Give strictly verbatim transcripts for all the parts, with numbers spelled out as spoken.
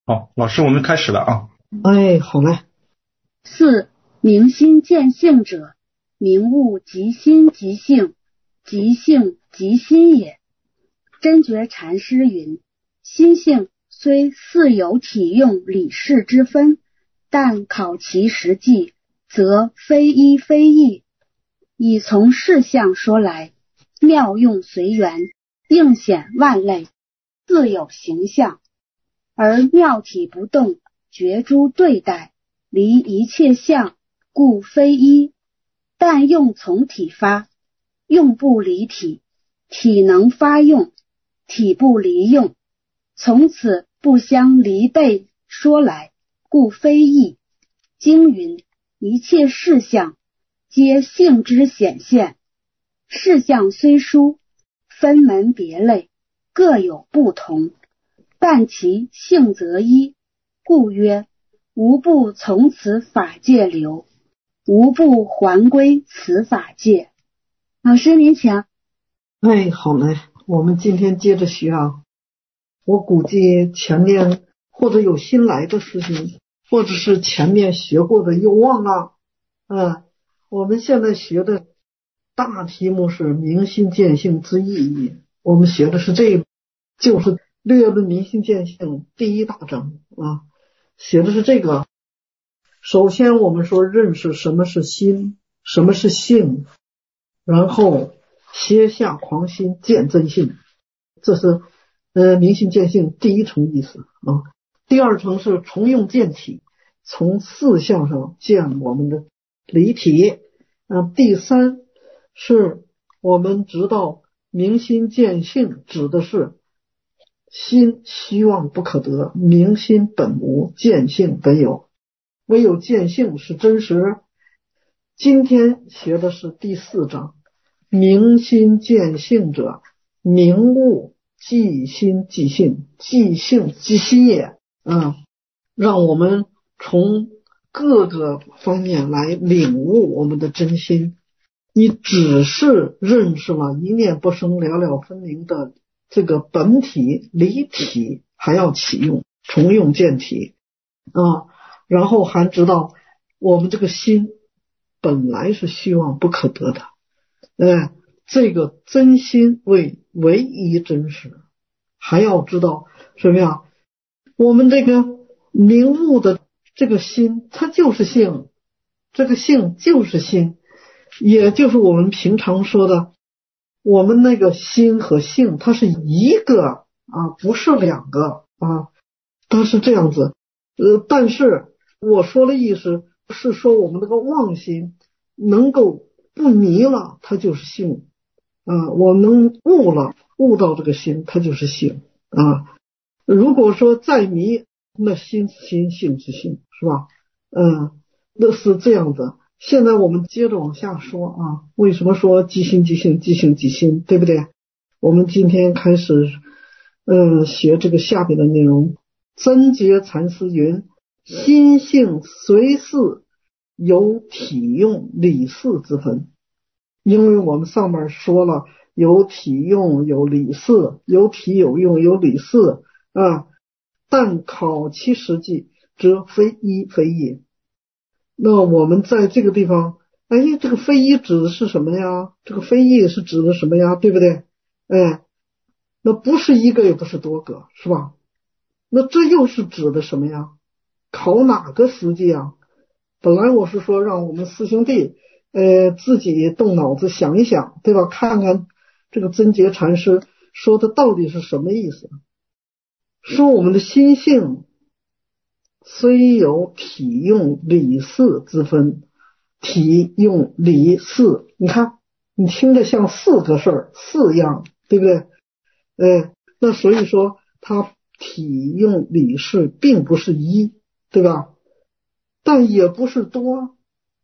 好，老师，我们开始了啊。 哎，好嘞。 四、明心见性者，明悟即心即性，即性即心也。真觉禅师云：心性虽似有体用理事之分，但考其实际，则非一非异。以从事相说来，妙用随缘，应显万类，自有形象。而妙体不动，觉诸对待，离一切相，故非一。但用从体发，用不离体，体能发用，体不离用，从此不相离背说来，故非异。经云：一切事相，皆性之显现。事相虽殊，分门别类，各有不同，但其性则一，故曰：无不从此法界流，无不还归此法界。老师您请。 哎，好嘞，我们今天接着学啊。我估计前面或者有新来的师兄，或者是前面学过的又忘了。嗯，我们现在学的大题目是明心见性之意义，我们学的是这个，就是略论明心见性第一大章啊，学的是这个。首先我们说认识什么是心，什么是性，然后歇下狂心见真性，这是呃明心见性第一层意思啊。第二层是从用见体，从四相上见我们的离体。啊，第三是我们知道明心见性指的是心希望不可得，明心本无，见性本有，唯有见性是真实。今天学的是第四章，明心见性者，明悟即心即性，即性即心也。嗯，让我们从各个方面来领悟我们的真心。你只是认识了一念不生了了分明的这个本体离体，还要启用重用见体啊，然后还知道我们这个心本来是希望不可得的，哎，这个真心为唯一真实。还要知道什么呀？我们这个明悟的这个心，它就是性，这个性就是心，也就是我们平常说的，我们那个心和性，它是一个啊，不是两个啊，它是这样子。呃，但是我说的意思是说，我们那个妄心能够不迷了，它就是性啊；我能悟了，悟到这个心，它就是性啊。如果说再迷，那心心性是性，是吧？嗯，那是这样子。现在我们接着往下说啊，为什么说即心即性，即性即心，对不对？我们今天开始嗯学这个下边的内容。真觉禅师云：心性随似有体用理事之分。因为我们上面说了有体用有理事，有体有用有理事啊，但考其实际，则非一非异。那我们在这个地方，哎，这个非一指的是什么呀？这个非异是指的什么呀？对不对？哎，那不是一个也不是多个，是吧？那这又是指的什么呀？考哪个实际啊？本来我是说让我们师兄弟呃自己动脑子想一想，对吧？看看这个真觉禅师说的到底是什么意思。说我们的心性虽有体用理事之分，体用理事，你看你听着像四个事儿，四样，对不对？呃，那所以说它体用理事并不是一，对吧？但也不是多。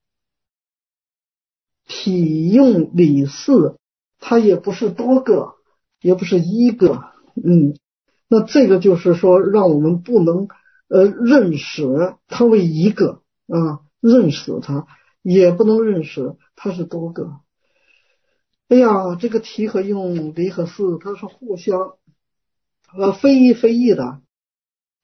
体用理事它也不是多个，也不是一个，嗯，那这个就是说让我们不能呃认识它为一个啊，认识它，也不能认识它是多个。哎呀，这个体和用理和事它是互相呃非一非异的。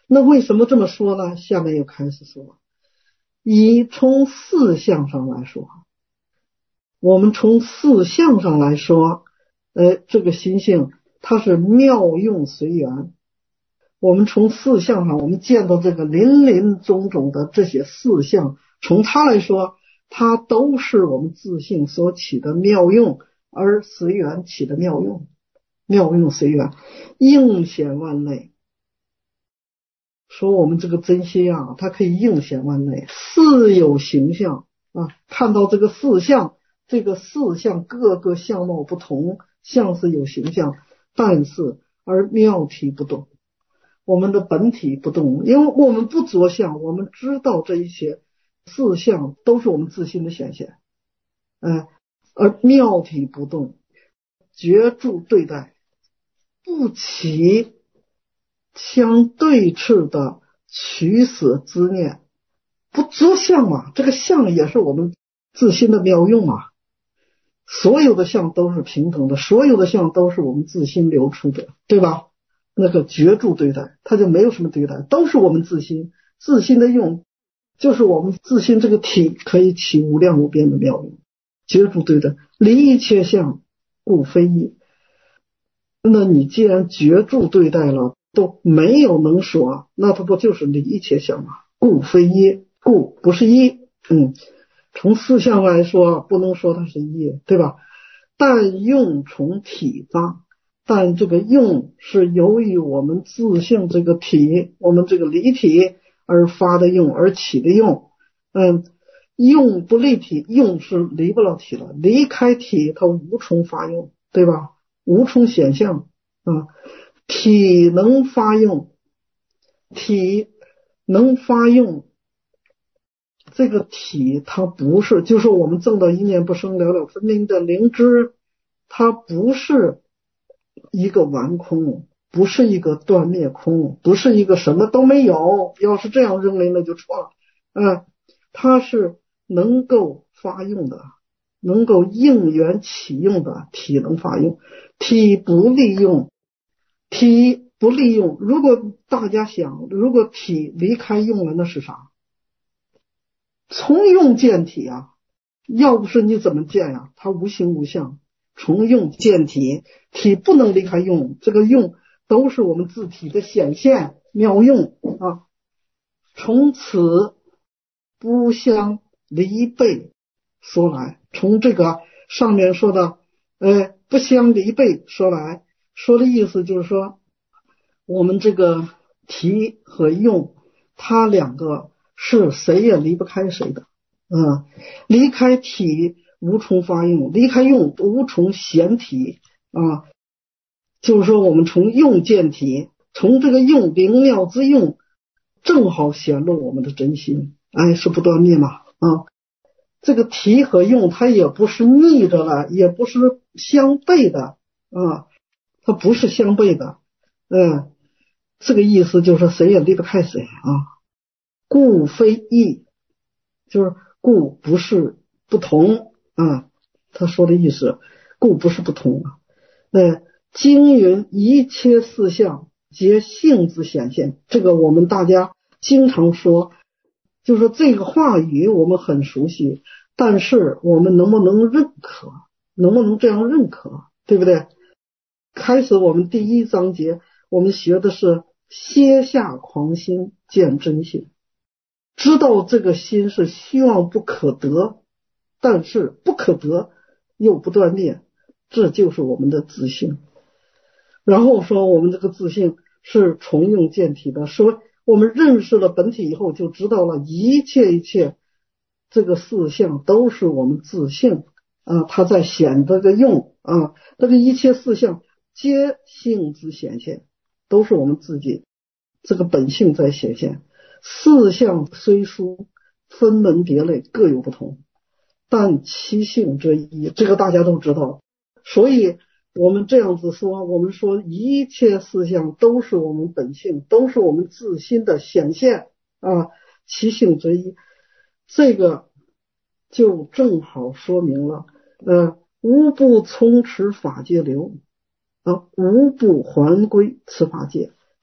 那为什么这么说呢？下面又开始说，以从四项上来说，我们从四项上来说，呃，这个心性它是妙用随缘。我们从四项上，我们见到这个林林总总的这些四项，从它来说，它都是我们自性所起的妙用，而随缘起的妙用，妙用随缘，应显万类。说我们这个真心啊，它可以应显万类，四有形象啊，看到这个四项，这个四项各个相貌不同，相是有形象，但是而妙体不动，我们的本体不动，因为我们不着相，我们知道这一切四项都是我们自心的显现，呃，而妙体不动，觉住对待，不起相对峙的取舍之念，不着相嘛，这个相也是我们自心的妙用嘛。所有的相都是平等的，所有的相都是我们自心流出的，对吧？那个觉住对待，它就没有什么对待，都是我们自心，自心的用就是我们自心这个体可以起无量无边的妙用。觉住对待，离一切相，故非一。那你既然觉住对待了，都没有能说，那它不就是离一切相吗？故非一，故不是一。嗯，从四项来说，不能说它是一，对吧？但用从体发，但这个用是由于我们自性这个体，我们这个离体而发的用，而起的用。嗯，用不离体，用是离不了体了，离开体它无从发用，对吧？无从显象啊。体能发用，体能发用，这个体它不是，就是我们证到一念不生了了分明的灵知，它不是一个完空，不是一个断灭空，不是一个什么都没有，要是这样认为那就错了。嗯，它是能够发用的，能够应缘起用的，体能发用。体不利用，体不利用，如果大家想，如果体离开用了，那是啥？从用见体啊，要不是你怎么见呀？它无形无相，从用见体，体不能离开用，这个用都是我们自体的显现妙用啊。从此不相离背说来，从这个上面说的呃不相离背说来，说的意思就是说，我们这个体和用，它两个是谁也离不开谁的。嗯，离开体无从发用，离开用无从显体啊。就是说我们从用见体，从这个用灵妙之用正好显露我们的真心，哎，是不断灭嘛啊。这个体和用它也不是逆着了，也不是相悖的啊，它不是相悖的。嗯，这个意思就是谁也离不开谁啊。故非异，就是故不是不同啊，他说的意思，故不是不同啊。那经云一切四相皆性之显现，这个我们大家经常说，就是说这个话语我们很熟悉，但是我们能不能认可，能不能这样认可，对不对？开始我们第一章节我们学的是歇下狂心见真性，知道这个心是希望不可得，但是不可得又不断灭，这就是我们的自性。然后说我们这个自性是从用见体的，说我们认识了本体以后，就知道了一切一切这个四相都是我们自性啊，它在显这个用啊，这个一切四相皆性之显现，都是我们自己这个本性在显现。四相虽殊，分门别类，各有不同，但其性则一，这个大家都知道。所以我们这样子说，我们说一切四相都是我们本性，都是我们自心的显现啊，其性则一，这个就正好说明了呃，无不充持法界流啊，无不还归此法界，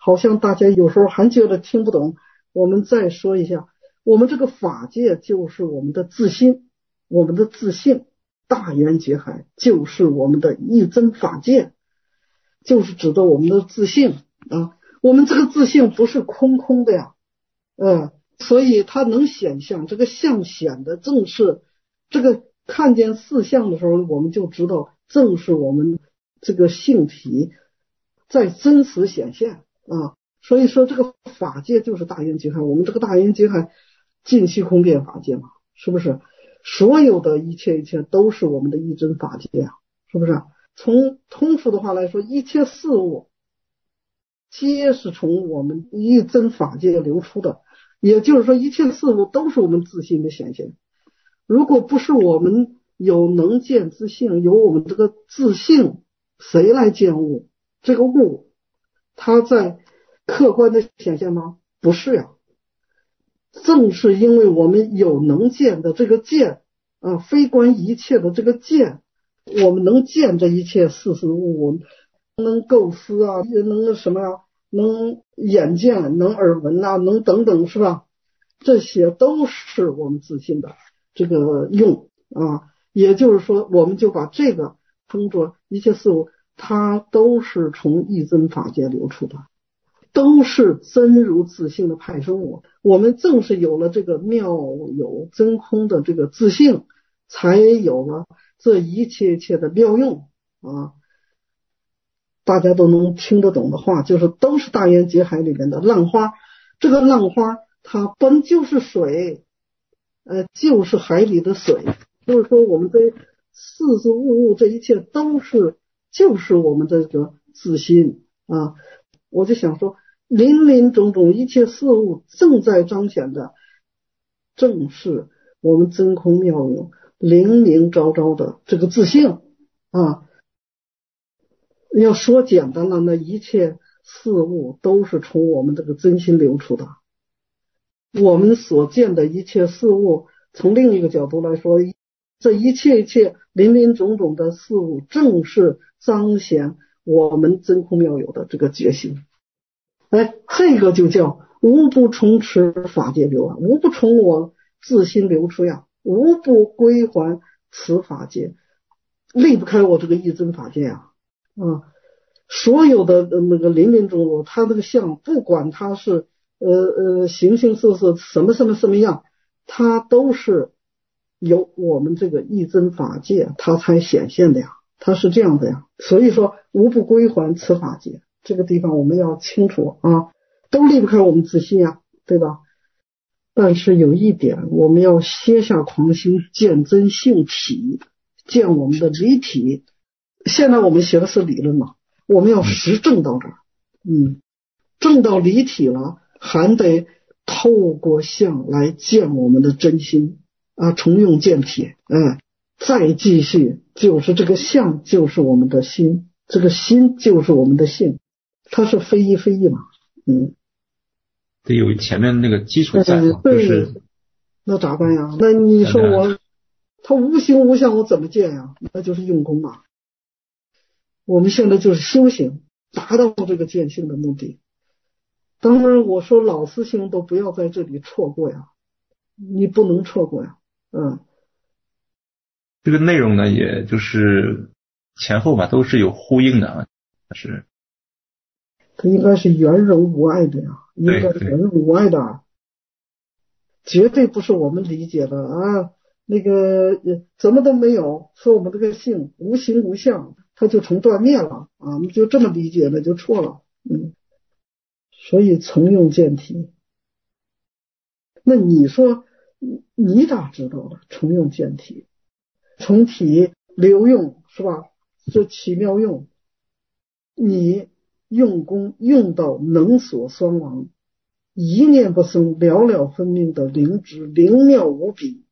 好像大家有时候还觉得听不懂，我们再说一下，我们这个法界就是我们的自心，我们的自性，大圆觉海就是我们的一真法界，就是指的我们的自性啊。我们这个自性不是空空的呀，呃，所以它能显象，这个相显的正是这个看见四相的时候，我们就知道正是我们这个性体在真实显现啊。所以说这个法界就是大圆觉海，我们这个大圆觉海尽虚空变法界嘛，是不是？所有的一切一切都是我们的一真法界啊，是不是？从通俗的话来说，一切事物皆是从我们一真法界流出的，也就是说一切事物都是我们自心的显现。如果不是我们有能见之性，有我们这个自性，谁来见物？这个物它在客观的显现吗？不是呀。正是因为我们有能见的这个见啊，非观一切的这个见，我们能见这一切事事物，我们能构思啊，能什么呀、啊？能眼见，能耳闻啊，能等等，是吧？这些都是我们自信的这个用啊，也就是说，我们就把这个称作一切事物，它都是从一真法界流出的，都是真如自性的派生物。我们正是有了这个妙有真空的这个自性，才有了这一切一切的妙用啊。大家都能听得懂的话，就是都是大圆觉海里面的浪花。这个浪花它本就是水，呃，就是海里的水。就是说我们这事事物物这一切都是就是我们这个自心啊。我就想说，林林种种一切事物正在彰显的，正是我们真空妙有灵明昭昭的这个自性啊。要说简单了，那一切事物都是从我们这个真心流出的。我们所见的一切事物，从另一个角度来说，这一切一切林林种种的事物，正是彰显我们真空妙有的这个觉性。哎，这个就叫无不从持法界流啊，无不从我自心流出呀，无不归还此法界，离不开我这个一真法界呀。啊，所有的那个林林种种，它这个相，不管它是呃呃形形色色什么什么什么样，它都是由我们这个一真法界它才显现的呀，它是这样的呀。所以说无不归还此法界，这个地方我们要清楚啊，都离不开我们自信呀，对吧？但是有一点，我们要歇下狂心，见真性体，见我们的离体。现在我们学的是理论嘛，我们要实证到这儿，嗯，证到离体了，还得透过相来见我们的真心啊，重用见体，哎，再继续就是这个相就是我们的心，这个心就是我们的性，它是非一非一嘛，嗯， 得有前面那个基础在嘛， 对， 就是那咋办呀？那你说我他无形无相，我怎么见呀？那就是用功啊。我们现在就是修行，达到这个见性的目的。当然我说老师兄都不要在这里错过呀，你不能错过呀。嗯， 这个内容呢，也就是前后吧都是有呼应的啊，是它应该是圆融无碍的呀，应该是圆融无碍的啊，绝对不是我们理解的啊。那个怎么都没有，说我们这个性无形无相，它就成断灭了啊！你就这么理解了就错了，嗯。所以从用见体，那你说你咋知道的？从用见体，从体流用是吧？这奇妙用，你用功用到能所双亡，一念不生，了了分明的灵知，灵妙无比。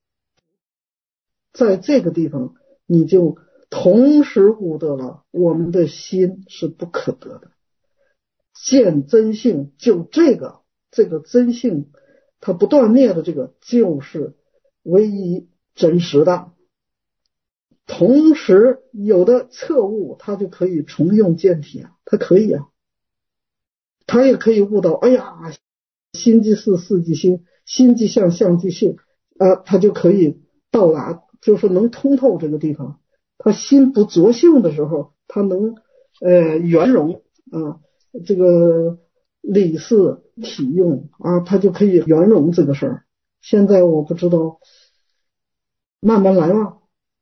在这个地方，你就同时悟得了我们的心是不可得的。见真性，就这个这个真性它不断灭的这个就是唯一真实的。同时有的测悟它就可以重用见体啊，它可以啊，它他也可以悟到，哎呀，心即是事即心，心即相，相即性，呃，他就可以到达，就是能通透这个地方。他心不着性的时候，他能呃圆融啊，这个理事体用啊，他就可以圆融这个事儿。现在我不知道，慢慢来嘛。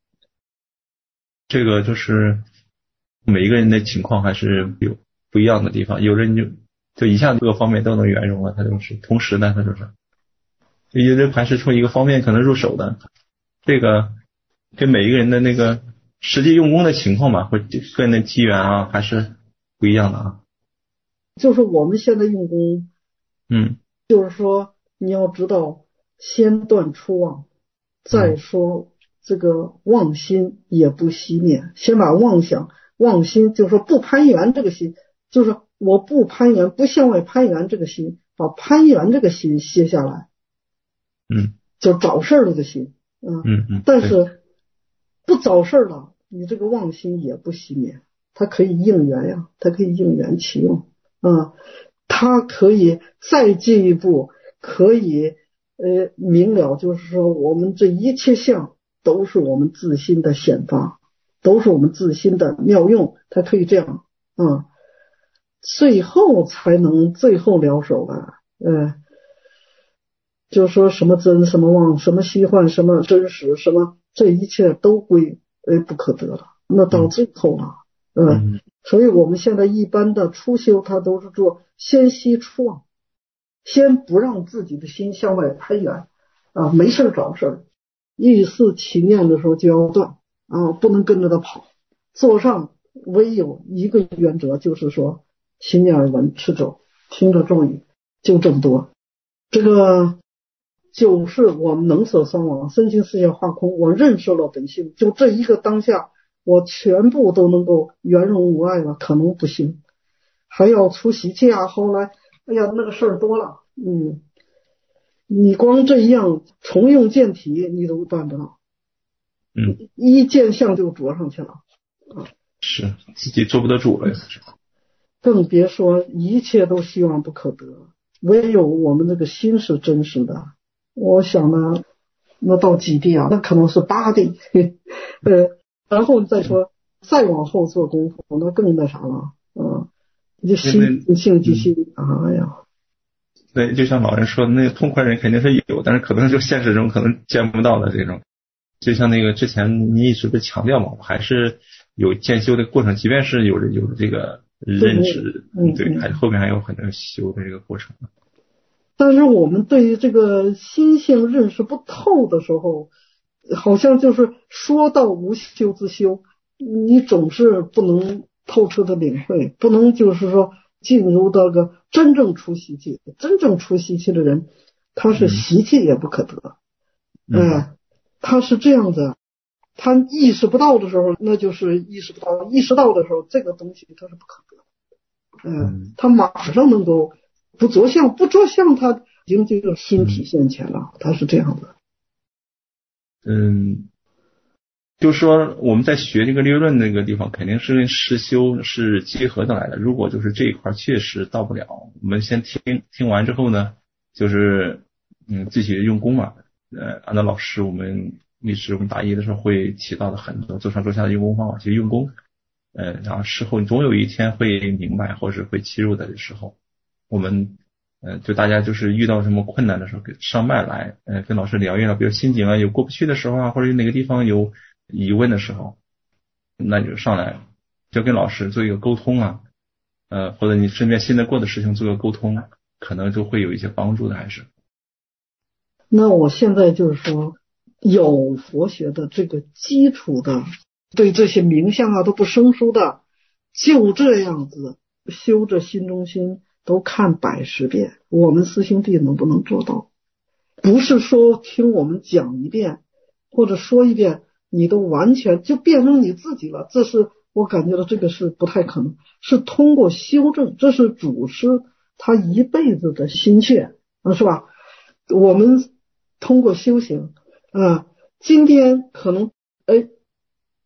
这个就是每一个人的情况还是有不一样的地方，有人就就一下各个方面都能圆融了，他就是同时呢，他就是有人还是从一个方面可能入手的，这个跟每一个人的那个实际用功的情况吧，或个人的机缘啊，还是不一样的啊。 就是我们现在用功， 嗯， 就是说你要知道，先断初妄，再说这个妄心也不熄灭，先把妄想、妄心，就是说不攀缘这个心，就是我不攀缘、不向外攀缘这个心，把攀缘这个心歇下来， 嗯， 就找事儿了的心，嗯嗯嗯， 但是不找事儿了，你这个妄心也不熄灭，它可以应缘呀，它可以应缘起用，啊、嗯，它可以再进一步，可以呃明了，就是说我们这一切相都是我们自心的显发，都是我们自心的妙用，它可以这样啊、嗯，最后才能最后了手了，呃。就说什么真什么妄，什么虚幻什么真实，什么这一切都归呃不可得了，那到最后了，嗯、呃嗯， 所以我们现在一般的初修，他都是做先息初妄，先不让自己的心向外攀缘啊，没事找事儿，意识起念的时候就要断啊，不能跟着他跑，座上唯有一个原则，就是说心念而闻持咒，听着咒语就这么多，这个。就是我们能舍双往，身心世界化空，我认识了本性，就这一个当下，我全部都能够圆融无碍了，可能不行，还要出习气啊。后来，哎呀，那个事儿多了，嗯，你光这样重用见体，你都办不到， 嗯， 一见相就着上去了，啊， 是自己做不得主了， 更别说一切都希望不可得，唯有我们这个心是真实的。我想呢，那到几地啊？那可能是八地，呃，然后再说再往后做功夫，那更那啥了，嗯，就心性即心，哎呀， 对，就像老人说的，那个痛快人肯定是有，但是可能就现实中可能见不到的这种。就像那个之前你一直不强调嘛，还是有渐修的过程，即便是有有这个认知， 嗯， 对，还后面还有很多修的这个过程。 但是我们对于这个心性认识不透的时候，好像就是说到无修之修，你总是不能透彻的领会，不能就是说进入到个真正出习气。真正出习气的人，他是习气也不可得， 嗯， 呃，他是这样子，他意识不到的时候，那就是意识不到；意识到的时候，这个东西它是不可得，呃， 嗯， 他马上能够。不着相，不着相，他已经这个心体现前了，他是这样的。 嗯，就说我们在学这个略论那个地方，肯定是跟实修是结合的来的。如果就是这一块确实到不了，我们先听听完之后呢，就是嗯自己用功嘛。呃，按照老师我们历史我们大一的时候会提到的很多坐上坐下的用功方法去用功。呃，然后事后总有一天会明白，或是会切入的时候。我们呃，就大家就是遇到什么困难的时候，上麦来，呃，跟老师聊一聊，比如心境啊有过不去的时候啊，或者哪个地方有疑问的时候，那你就上来，就跟老师做一个沟通啊，呃，或者你身边信得过的事情做个沟通，可能就会有一些帮助的，还是。 那我现在就是说，有佛学的这个基础的，对这些名相啊都不生疏的，就这样子修着心中心。都看百十遍，我们师兄弟能不能做到？不是说听我们讲一遍或者说一遍，你都完全就变成你自己了。这是我感觉到这个是不太可能，是通过修正，这是祖师他一辈子的心血啊，是吧？我们通过修行啊，今天可能哎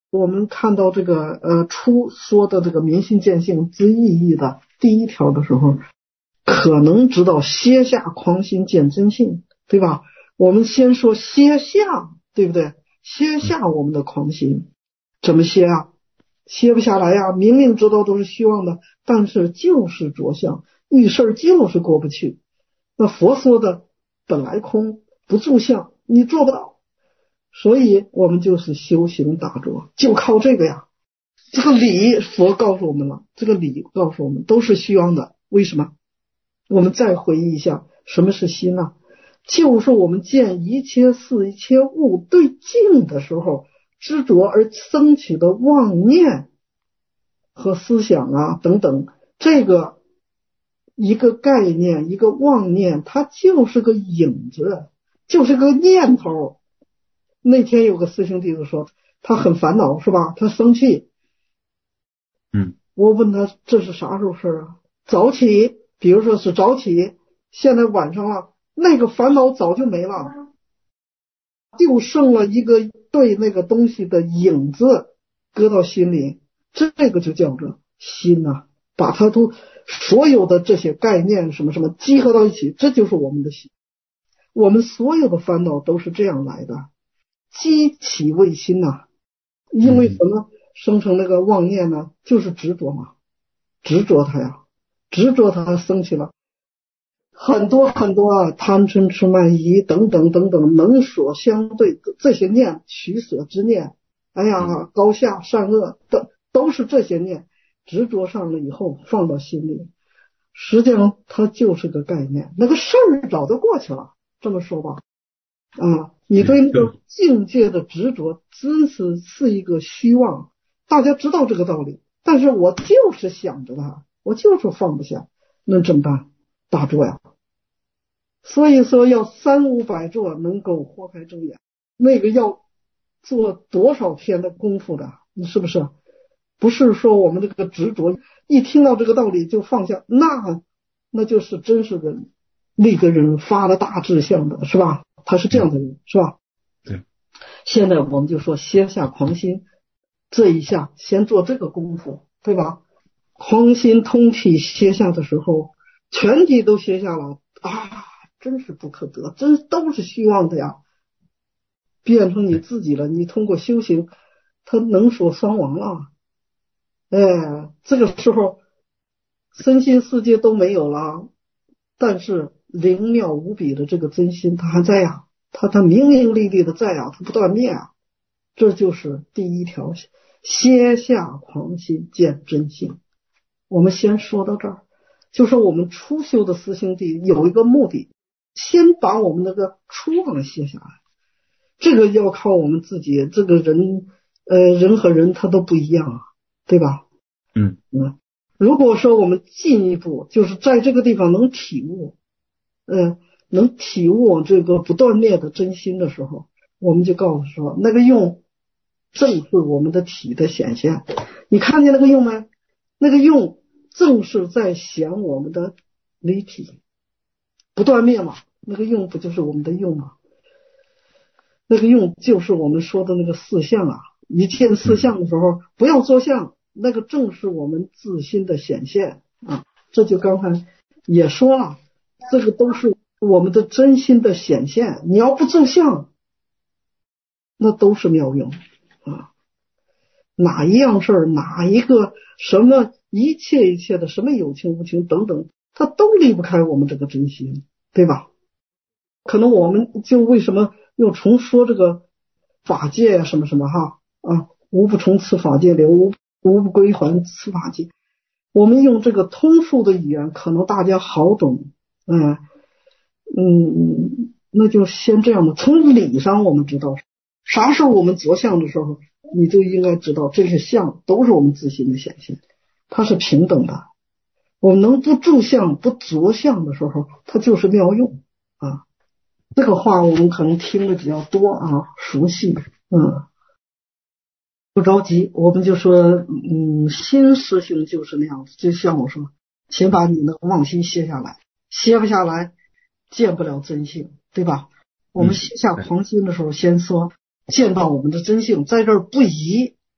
我们看到这个呃初说的这个明心见性之意义的第一条的时候，可能知道歇下狂心见真性，对吧？我们先说歇下，对不对？歇下我们的狂心，怎么歇啊？歇不下来呀，明明知道都是虚妄的，但是就是着相，遇事就是过不去。那佛说的本来空不住相，你做不到，所以我们就是修行打坐，就靠这个呀。这个理佛告诉我们了，这个理告诉我们都是虚妄的。为什么？我们再回忆一下，什么是心呢？就是我们见一切事一切物对境的时候，执着而升起的妄念和思想啊等等，这个一个概念一个妄念，它就是个影子，就是个念头。那天有个师兄弟子说他很烦恼，是吧？他生气， 嗯， 我问他这是啥时候事啊？早起，比如说是早起，现在晚上了，那个烦恼早就没了，就剩了一个对那个东西的影子搁到心里，这个就叫做心呐、啊，把它都所有的这些概念什么什么集合到一起，这就是我们的心。我们所有的烦恼都是这样来的，激起为心呐、啊，因为什么生成那个妄念呢？就是执着嘛，执着它呀，执着它生起了很多很多啊，贪嗔痴慢疑等等等等，能所相对这些念，取舍之念，哎呀，高下善恶的都是这些念，执着上了以后放到心里，实际上它就是个概念，那个事儿早就过去了。这么说吧，啊，你对那个境界的执着真是是一个虚妄，大家知道这个道理，但是我就是想着它，我就是放不下，那怎么办？打坐呀。所以说要三五百坐能够豁开睁眼，那个要做多少天的功夫的，你是不是？不是说我们这个执着一听到这个道理就放下，那那就是真是个那个人发了大志向的，是吧？他是这样的人，是吧？ 对。 现在我们就说歇下狂心，这一下先做这个功夫，对吧？狂心通体歇下的时候，全体都歇下了啊，真是不可得，真都是虚妄的呀，变成你自己了。你通过修行，他能所双亡了。哎，这个时候身心世界都没有了，但是灵妙无比的这个真心它还在呀，它它明明历历的在呀，它不断灭啊。这就是第一条，歇下狂心见真性。我们先说到这儿，就是我们初修的师兄弟有一个目的，先把我们那个初妄歇下来，这个要靠我们自己。这个人呃，人和人他都不一样啊，对吧？ 嗯嗯，如果说我们进一步，就是在这个地方能体悟，嗯、呃，能体悟这个不断灭的真心的时候，我们就告诉说，那个用正是我们的体的显现。你看见那个用没？那个用正是在显我们的离体，不断灭嘛。那个用不就是我们的用吗？那个用就是我们说的那个四相啊。一见四相的时候，不要作相。那个正是我们自心的显现啊，这就刚才也说了，这个都是我们的真心的显现。你要不作相，那都是妙用啊。哪一样事儿，哪一个什么一切一切的什么有情无情等等，它都离不开我们这个真心，对吧？可能我们就为什么又重说这个法界呀、啊，什么什么哈啊，无不从此法界流，无无不归还此法界。我们用这个通俗的语言，可能大家好懂，嗯嗯，那就先这样吧。从理上我们知道，啥时候我们着相的时候，你就应该知道这些相都是我们自心的显现，它是平等的。我们能不住相不着相的时候，它就是妙用啊。这个话我们可能听的比较多啊，熟悉，嗯。不着急，我们就说，嗯，新师兄就是那样子，就像我说，请把你那个妄心歇下来，歇不下来，见不了真性，对吧？我们歇下狂心的时候，先说见到我们的真性，在这儿不疑，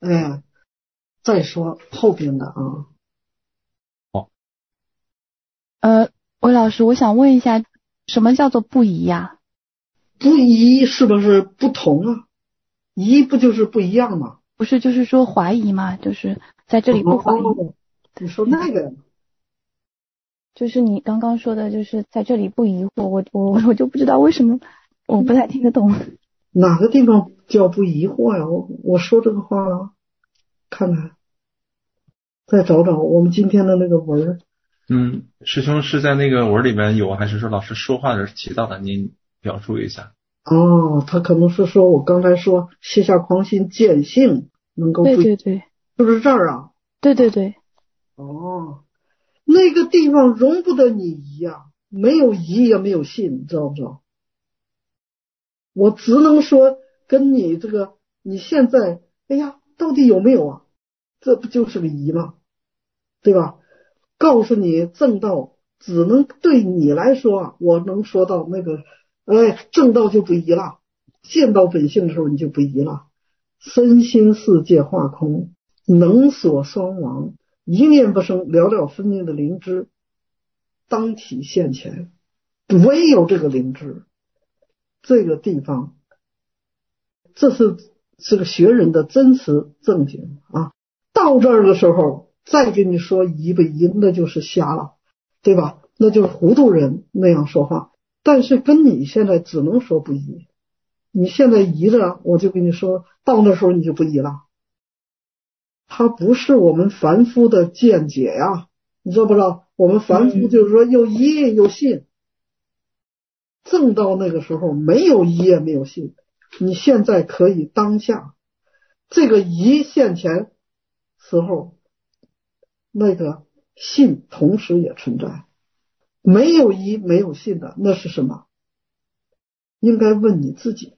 哎，再说后边的啊。 好， 呃，韦老师，我想问一下，什么叫做不一呀？ 不一是不是不同啊？一不就是不一样吗？ 不是，就是说怀疑嘛，就是在这里不怀疑。 哦，你说那个， 就是你刚刚说的，就是在这里不疑惑，我我我就不知道为什么我不太听得懂。 哪个地方叫不疑惑呀？我我说这个话了，看看，再找找我们今天的那个文儿。 嗯，师兄是在那个文里边有，还是说老师说话的时候提到的？您表述一下。 哦，他可能是说我刚才说卸下狂心见性能够不， 对对对， 是不是这儿啊？ 对对对。 哦，那个地方容不得你疑呀，没有疑也没有信，你知道不知道？我只能说跟你这个你现在，哎呀，到底有没有啊？这不就是个疑吗？对吧？告诉你正道，只能对你来说啊，我能说到那个，哎，正道就不疑了，见到本性的时候你就不疑了。身心世界化空，能所双亡，一念不生，了了分明的灵知，当体现前，唯有这个灵知，这个地方，这是这个学人的真实正经啊。到这儿的时候，再跟你说疑不疑，那就是瞎了，对吧？那就是糊涂人那样说话。但是跟你现在只能说不疑，你现在疑着，我就跟你说，到那时候你就不疑了。它不是我们凡夫的见解呀，你知道不知道？我们凡夫就是说有疑有信，正到那个时候没有疑也没有信。你现在可以当下这个疑现前时候，那个信同时也存在。没有疑没有信的那是什么？应该问你自己。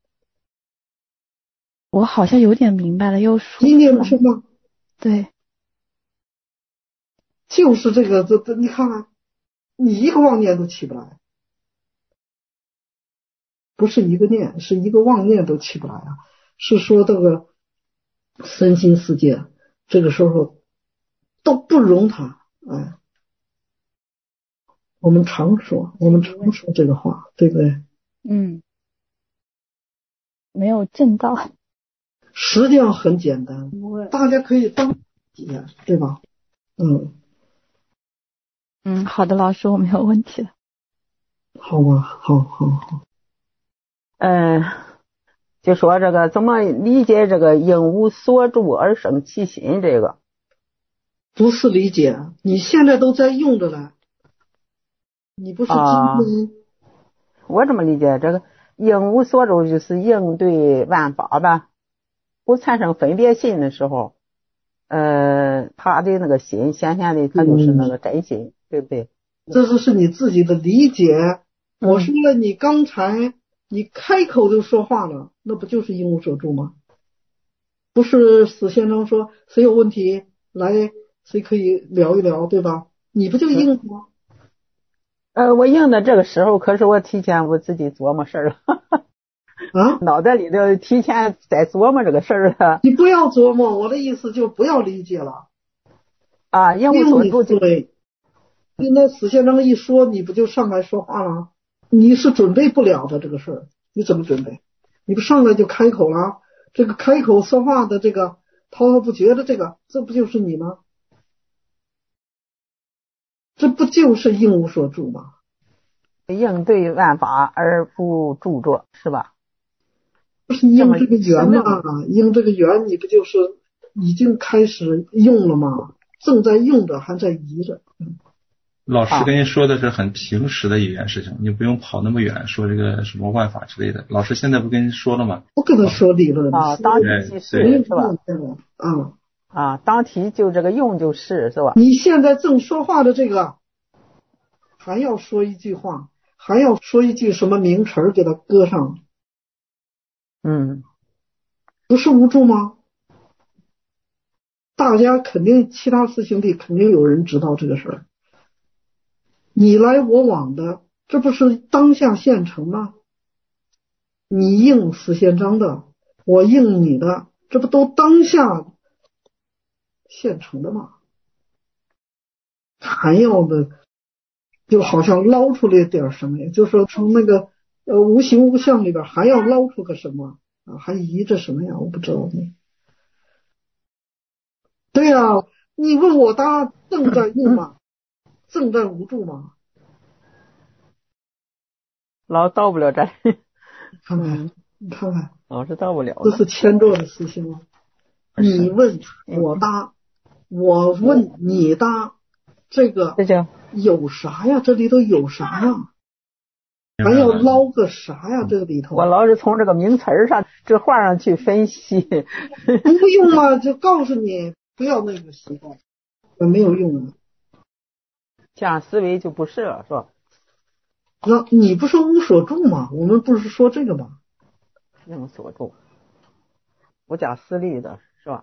我好像有点明白了，又说一念不生吗？ 对， 就是这个，这这你看看，你一个妄念都起不来，不是一个念，是一个妄念都起不来啊。是说这个身心世界这个时候都不容它。哎，我们常说，我们常说这个话，对不对？ 嗯，没有正道。 实际上很简单，大家可以当体验，对吧？嗯嗯，好的，老师，我没有问题了。 好吧，好好好。 嗯，就说这个怎么理解这个应无所住而生其心，这个不是理解，你现在都在用着了，你不是今天、啊、 我这么理解，这个应无所住就是应对万法吧，不产生分别心的时候，呃，他的那个心显现的他就是那个真心、嗯、对不对？ 这就是你自己的理解。我说了，你刚才你开口就说话了，那不就是应无所住吗？不是史先生说谁有问题来谁可以聊一聊，对吧？你不就应吗？ 呃，我应的这个时候，可是我提前我自己琢磨事儿了啊， 脑袋里头提前在琢磨这个事儿了。 你不要琢磨，我的意思就不要理解了啊，应无所住。 对，那史先生一说，你不就上来说话了？你是准备不了的这个事儿，你怎么准备？你不上来就开口了？这个开口说话的这个滔滔不绝的这个，这不就是你吗？这不就是应无所住吗？ 应对万法而不住着，是吧？ 不是应这个缘吗？应这个缘，你不就是已经开始用了吗？正在用着，还在移着。嗯， 老师跟您说的是很平时的一件事情，你不用跑那么远，说这个什么万法之类的。老师现在不跟您说了吗？ 我跟他说理论啊，当体即是，是吧？ 啊啊，当体就这个用就是，是吧？ 你现在正说话的这个，还要说一句话，还要说一句什么名词给他搁上， 嗯， 不是无助吗？大家肯定其他师兄弟肯定有人知道这个事儿，你来我往的，这不是当下现成吗？你应史宪章的，我应你的， 这不都当下现成的吗？还要的就好像捞出来点什么呀，就说从那个呃无形无相里边还要捞出个什么啊，还移着什么呀？我不知道呢。对呀、啊，你问我答正在用吗？正在无助吗？ 老到不了这里。 看看，你看看， 老是到不了。 这是谦弱的思想吗？你问我答，我问你答，这个这就有啥呀？这里头有啥呀？还要捞个啥呀？这个里头我老是从这个名词上、这话上去分析。 不用啊，就告诉你不要那个习惯，没有用啊。 这样思维就不是了，是吧？ 那你不是无所住吗？我们不是说这个吗？ 无所住，不假思虑的是吧？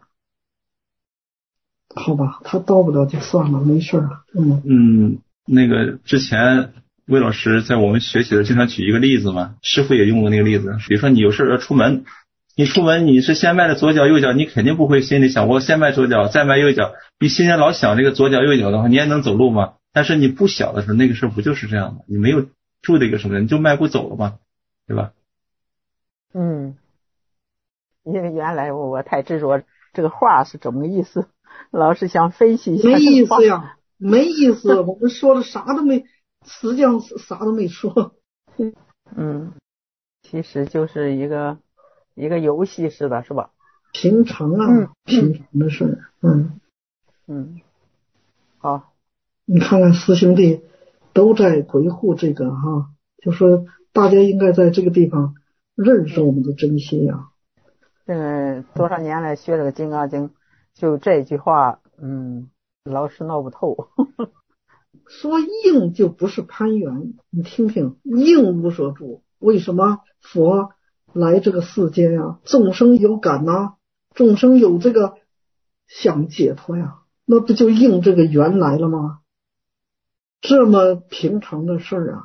好吧，他到不了就算了，没事了。嗯嗯，那个之前魏老师在我们学习的经常举一个例子嘛，师傅也用过那个例子，比如说你有事要出门，你出门你是先迈的左脚右脚，你肯定不会心里想我先迈左脚再迈右脚，你心里老想这个左脚右脚的话，你也能走路吗？但是你不小的时候，那个时候不就是这样吗？你没有住这个什么，你就迈步走了嘛，对吧？ 嗯，因为原来我我太执着这个话是怎么个意思，老是想分析一下。 没意思呀，没意思，我们说的啥都没，实际上啥都没说。 嗯，其实就是一个一个游戏似的，是吧？ 平常啊， 嗯、 平常的事。嗯嗯，好， 你看看师兄弟都在维护这个哈，就说大家应该在这个地方认识我们的真心呀。 这个多少年来学这个《金刚经》，就这句话，嗯，老是闹不透。 说应就不是攀缘，你听听，应无所住。为什么佛来这个世间呀？众生有感呐、啊，众生有这个想解脱呀，那不就应这个缘来了吗？这么平常的事儿啊，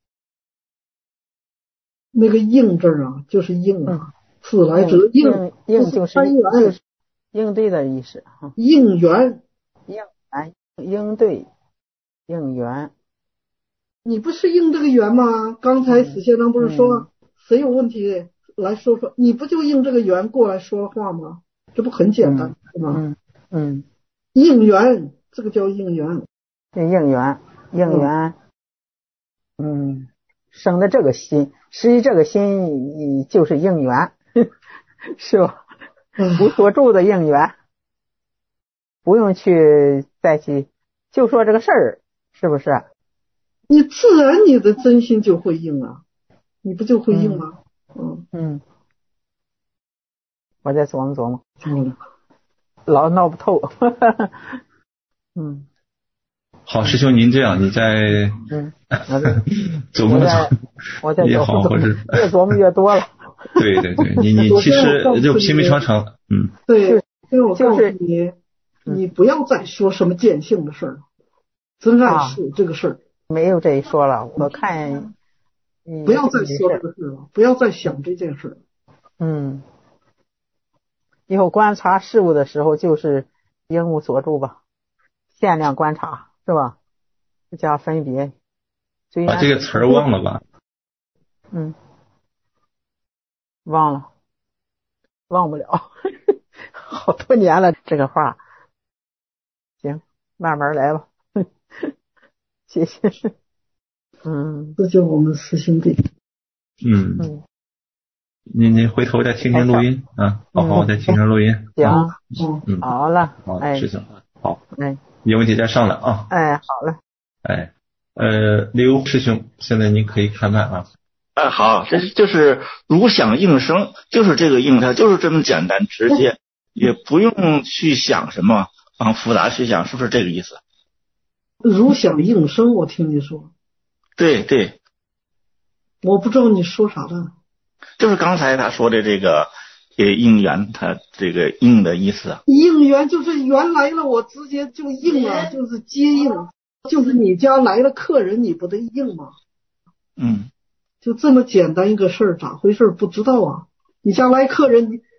那个应字啊，就是应啊，自来则应， 应就是攀缘， 就是应对的意思哈。 应缘， 应缘，应对，应缘。 你不是应这个缘吗？刚才史先生不是说、嗯、谁有问题来说说，你不就应这个缘过来说话吗？这不很简单、嗯、是吗？ 嗯嗯， 应缘，这个叫应缘。 应缘，应缘，嗯，嗯生的这个心，实际这个心就是应缘，是吧？无所住的应缘，不用去再去就说这个事儿，是不是？ 你自然你的真心就会应啊，你不就会应吗？ 嗯嗯，我再琢磨琢磨， 嗯， 老闹不透。嗯， 好，师兄您这样，你在嗯， 琢磨琢磨， 我在也好，或者越琢磨越多了。 对对对，你你其实就平平常常，嗯， 对，所以我告诉你，你不要再说什么见性的事儿了，真爱是这个事儿。啊没有这一说了，我看不要再说这个事了，不要再想这件事。 嗯，以后观察事物的时候就是应无所住吧，限量观察是吧？不加分别。 把这个词儿忘了吧？ 嗯，忘了，忘不了，好多年了这个话。行，慢慢来吧。谢谢。嗯， 这就我们师兄弟。 嗯嗯，您您回头再听听录音啊，好好再听听录音。 行， 嗯， 好了， 好， 哎， 事情好， 哎， 有问题再上来啊。 哎，好了， 哎，呃，刘师兄，现在您可以看看啊。 哎，好，这是就是如响应声，就是这个应，它就是这么简单直接，也不用去想什么往复杂去想，是不是这个意思？ 如响应声，我听你说。 对对， 我不知道你说啥的。 就是刚才他说的这个呃应缘，他这个应的意思。 应缘就是缘来了，我直接就应了，就是接应，就是你家来了客人，你不得应吗？ 嗯， 就这么简单一个事儿，咋回事不知道啊？你家来客人，你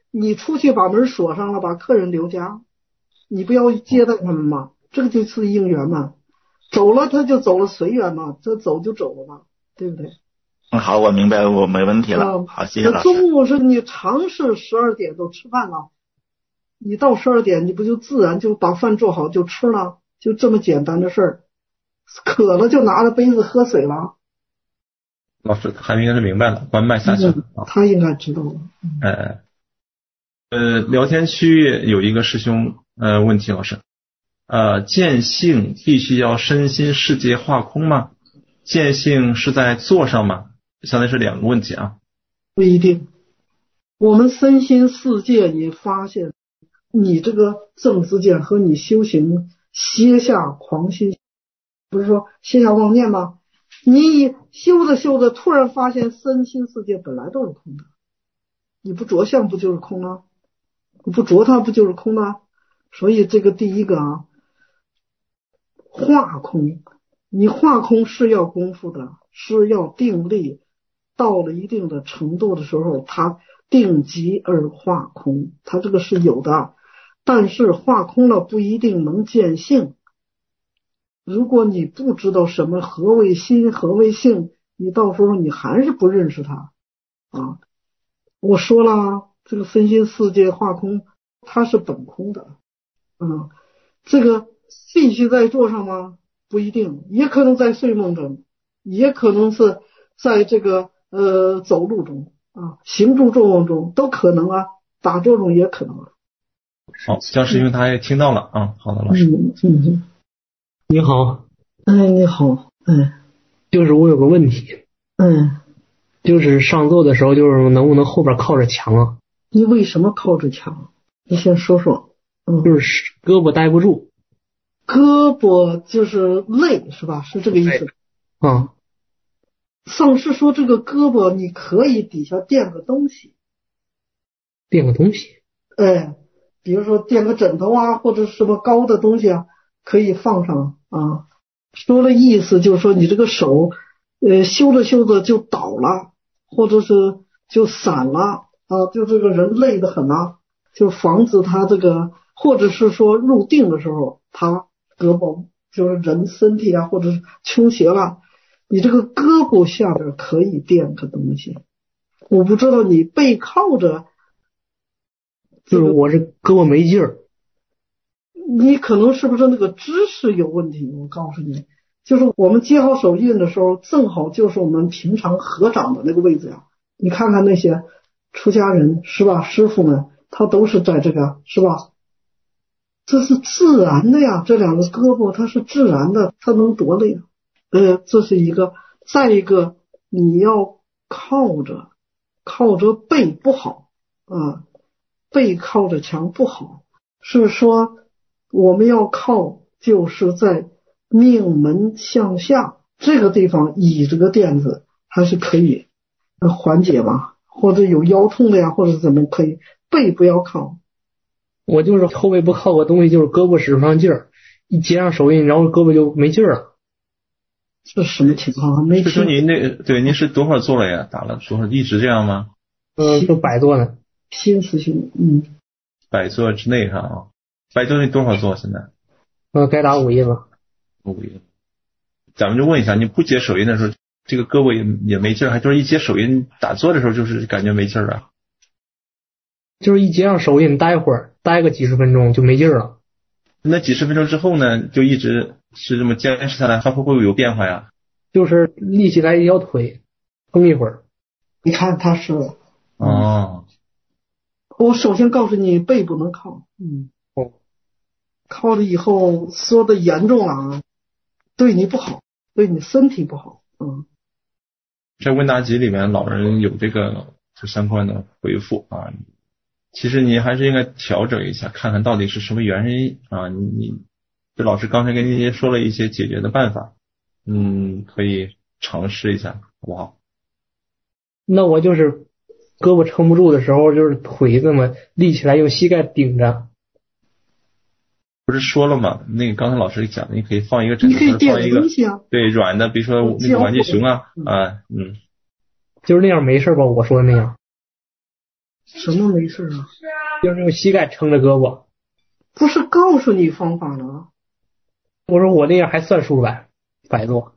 你出去把门锁上了，把客人留家，你不要接待他们吗？这个就是应缘嘛。走了他就走了，随缘嘛，这走就走了嘛，对不对？ 嗯，好，我明白，我没问题了。 啊、 好，谢谢老师。 中午是你尝试十二点都吃饭了，你到十二点你不就自然就把饭做好就吃了，就这么简单的事儿。渴了就拿着杯子喝水了。 老师他应该是明白了，关麦下去了、 嗯、他应该知道了。 哎、嗯，呃，聊天区有一个师兄呃问题，老师，呃，见性必须要身心世界化空吗？见性是在座上吗？相当于是两个问题啊。 不一定，我们身心世界，你发现你这个正知见和你修行歇下狂心，不是说歇下妄念吗？你修着修着，突然发现身心世界本来都是空的，你不着相不就是空了？你不着它不就是空了？所以这个第一个啊，化空，你化空是要功夫的，是要定力，到了一定的程度的时候，它定极而化空，它这个是有的，但是化空了不一定能见性。如果你不知道什么何为心何为性，你到时候你还是不认识它啊。我说了，这个身心世界化空它是本空的啊，这个必须在座上吗？不一定，也可能在睡梦中，也可能是在这个呃走路中啊，行住坐卧中都可能啊，打坐中也可能啊。 好，江师兄他也听到了啊。好的，老师。 嗯嗯。 你好。 哎，你好。哎， 就是我有个问题。 嗯。 就是上座的时候，就是能不能后边靠着墙啊？ 你为什么靠着墙？你先说说。嗯。 就是胳膊待不住。 胳膊就是累是吧？是这个意思。 啊。 上师说这个胳膊你可以底下垫个东西。 垫个东西。 哎，比如说垫个枕头啊，或者什么高的东西啊，可以放上啊。说的意思就是说你这个手呃修着修着就倒了，或者是就散了啊，就这个人累得很啊，就防止他这个，或者是说入定的时候他胳膊就是人身体啊，或者是倾斜了，你这个胳膊下边可以垫个东西。我不知道你背靠着， 就是我这胳膊没劲儿。 你可能是不是那个姿势有问题？我告诉你，就是我们接好手印的时候，正好就是我们平常合掌的那个位置呀。你看看那些出家人是吧，师傅们他都是在这个是吧？这是自然的呀，这两个胳膊它是自然的，它能多累啊？呃，这是一个。再一个，你要靠着，靠着背不好啊，背靠着墙不好，是说我们要靠就是在命门向下这个地方倚这个垫子还是可以缓解吧，或者有腰痛的呀，或者怎么可以，背不要靠。 我就是后背不靠个东西，就是胳膊使不上劲儿，一接上手印，然后胳膊就没劲儿了。 这什么情况？没师兄您那对您是多会儿做了呀？打了多少？一直这样吗？ 嗯，就摆坐呢。 新师兄，嗯， 摆坐之内哈啊，摆坐你多少做现在？ 呃，该打五印了。 五印。咱们就问一下，你不接手印的时候，这个胳膊也也没劲儿，还就是一接手印打坐的时候就是感觉没劲儿啊？ 就是一接上手印待会儿，待个几十分钟就没劲儿了。 那几十分钟之后呢，就一直是这么坚持下来，它会不会有变化呀？ 就是立起来一条腿，撑一会儿。 你看他是哦。 我首先告诉你，背不能靠。嗯。 哦。 靠了以后说的严重了啊，对你不好，对你身体不好。嗯。 在问答集里面，老人有这个就相关的回复啊。其实你还是应该调整一下，看看到底是什么原因啊。你你这老师刚才跟您说了一些解决的办法，嗯，可以尝试一下，好不好？ 那我就是胳膊撑不住的时候，就是腿这么立起来，用膝盖顶着。 不是说了吗？那个刚才老师讲的，你可以放一个枕头， 你可以垫放一个东西啊， 对软的，比如说那个玩具熊啊，啊，嗯， 就是那样没事吧？我说的那样。 什么没事啊？ 就是用膝盖撑着胳膊。 不是告诉你方法了？ 我说我那样还算数吧，摆做。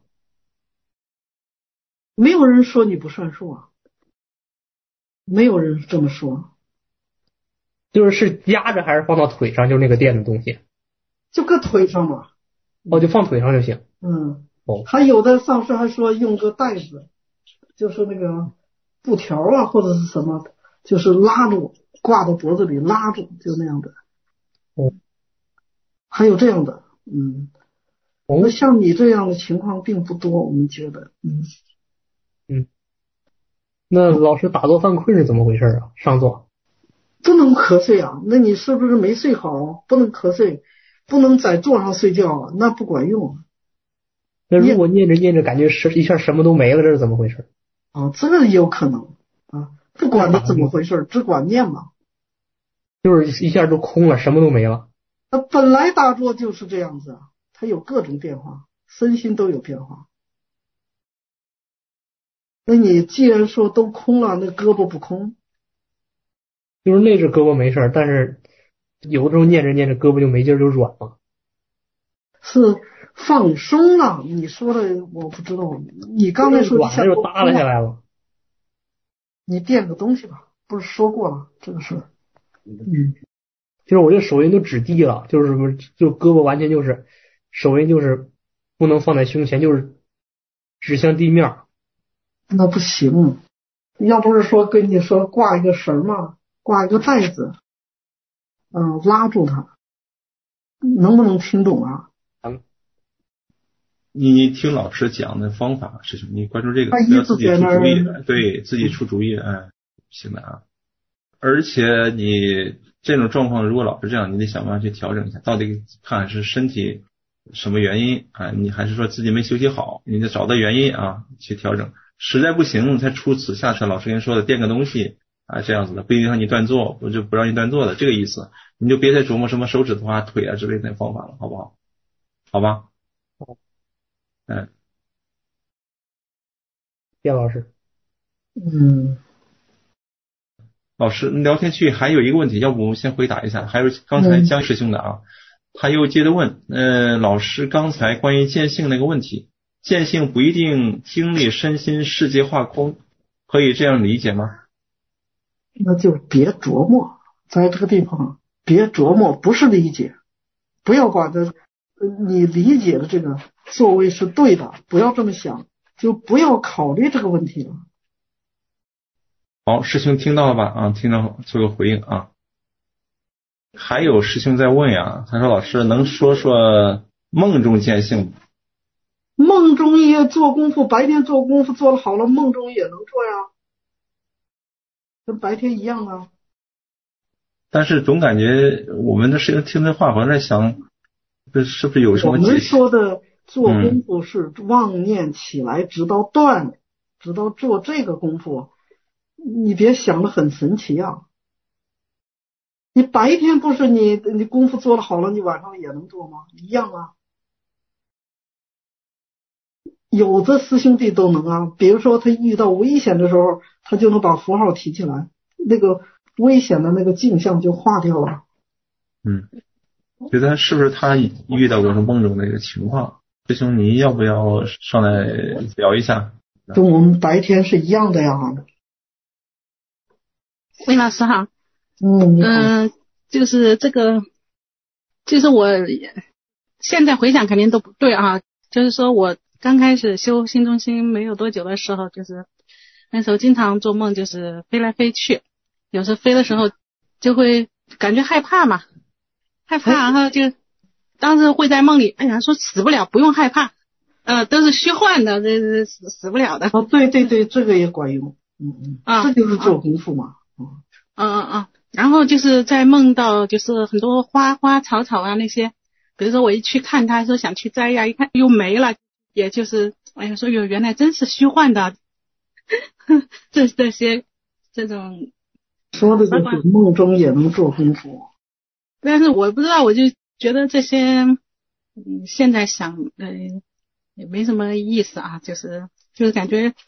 没有人说你不算数啊，没有人这么说。 就是是压着还是放到腿上，就是那个垫的东西。 就搁腿上嘛。 哦，就放腿上就行。 嗯。 哦。 还有的上师还说用个带子，就是那个布条啊或者是什么，就是拉住，挂到脖子里拉住，就那样的。 哦。 还有这样的，嗯。 哦。 那像你这样的情况并不多，我们觉得，嗯。 嗯。那老师打坐犯困是怎么回事啊？上座。 不能瞌睡啊，那你是不是没睡好？不能瞌睡，不能在座上睡觉啊，那不管用。 那如果念着念着感觉是一下什么都没了，这是怎么回事？ 啊，这个也有可能啊，不管它怎么回事，只管念嘛。 就是一下就空了，什么都没了。 那本来打坐就是这样子啊，它有各种变化，身心都有变化。那你既然说都空了，那胳膊不空？ 就是那只胳膊没事，但是有的时候念着念着胳膊就没劲，就软了。 是放松了，你说的我不知道。你刚才说软了就耷拉下来了。 你垫个东西吧，不是说过了这个事？嗯， 就是我这手印都指地了，就是什么，就胳膊完全就是手印就是不能放在胸前，就是指向地面。 那不行，要不是说跟你说挂一个绳嘛，挂一个带子，嗯，拉住它，能不能听懂啊？ 嗯。 你听老师讲的方法是什么？你关注这个， 不要自己出主意，对自己出主意，哎，行的啊。而且你这种状况，如果老是这样，你得想办法去调整一下，到底看是身体什么原因啊？你还是说自己没休息好？你得找到原因啊，去调整。实在不行，才出此下策。老师跟你说的，垫个东西啊，这样子的，不一定让你断坐，我就不让你断坐的，这个意思。你就别再琢磨什么手指头啊、腿啊之类的方法了，好不好？好吧？嗯。 叶老师。 嗯。 老师，聊天区还有一个问题，要不我们先回答一下。还有刚才江师兄的啊，他又接着问，呃，老师刚才关于见性那个问题，见性不一定经历身心世界化空，可以这样理解吗？ 那就别琢磨，在这个地方别琢磨，不是理解，不要把这你理解的这个作为是对的，不要这么想，就不要考虑这个问题了。 好，师兄听到了吧？啊，听到做个回应啊。还有师兄在问呀，他说老师能说说梦中见性吗？ 梦中也做功夫，白天做功夫做得好了，梦中也能做呀，跟白天一样啊。 但是总感觉我们的师兄听这话，我在想，这是不是有什么解释？ 我们说的做功夫是妄念起来，直到断，嗯、直到做这个功夫。你别想得很神奇啊！你白天不是你你功夫做得好了，你晚上也能做吗？一样啊。有的师兄弟都能啊，比如说他遇到危险的时候，他就能把符号提起来，那个危险的那个镜像就化掉了。 嗯，觉得是不是他遇到过梦中那个情况？师兄，你要不要上来聊一下？ 跟我们白天是一样的呀。 魏老师好。 嗯嗯、呃，就是这个，就是我现在回想肯定都不对啊。就是说我刚开始修心中心没有多久的时候，就是那时候经常做梦，就是飞来飞去，有时候飞的时候就会感觉害怕嘛，害怕，然后就当时会在梦里，哎呀，说死不了，不用害怕，呃，都是虚幻的，这这死死不了的。 哦，对对对，这个也管用。嗯嗯，啊，这就是做功夫嘛。 嗯嗯嗯，然后就是在梦到就是很多花花草草啊那些，比如说我一去看它，说想去摘呀，一看又没了，也就是哎呀说哟原来真是虚幻的，这这些这种说的就是梦中也能做功夫。 但是我不知道，我就觉得这些嗯现在想呃也没什么意思啊，就是就是感觉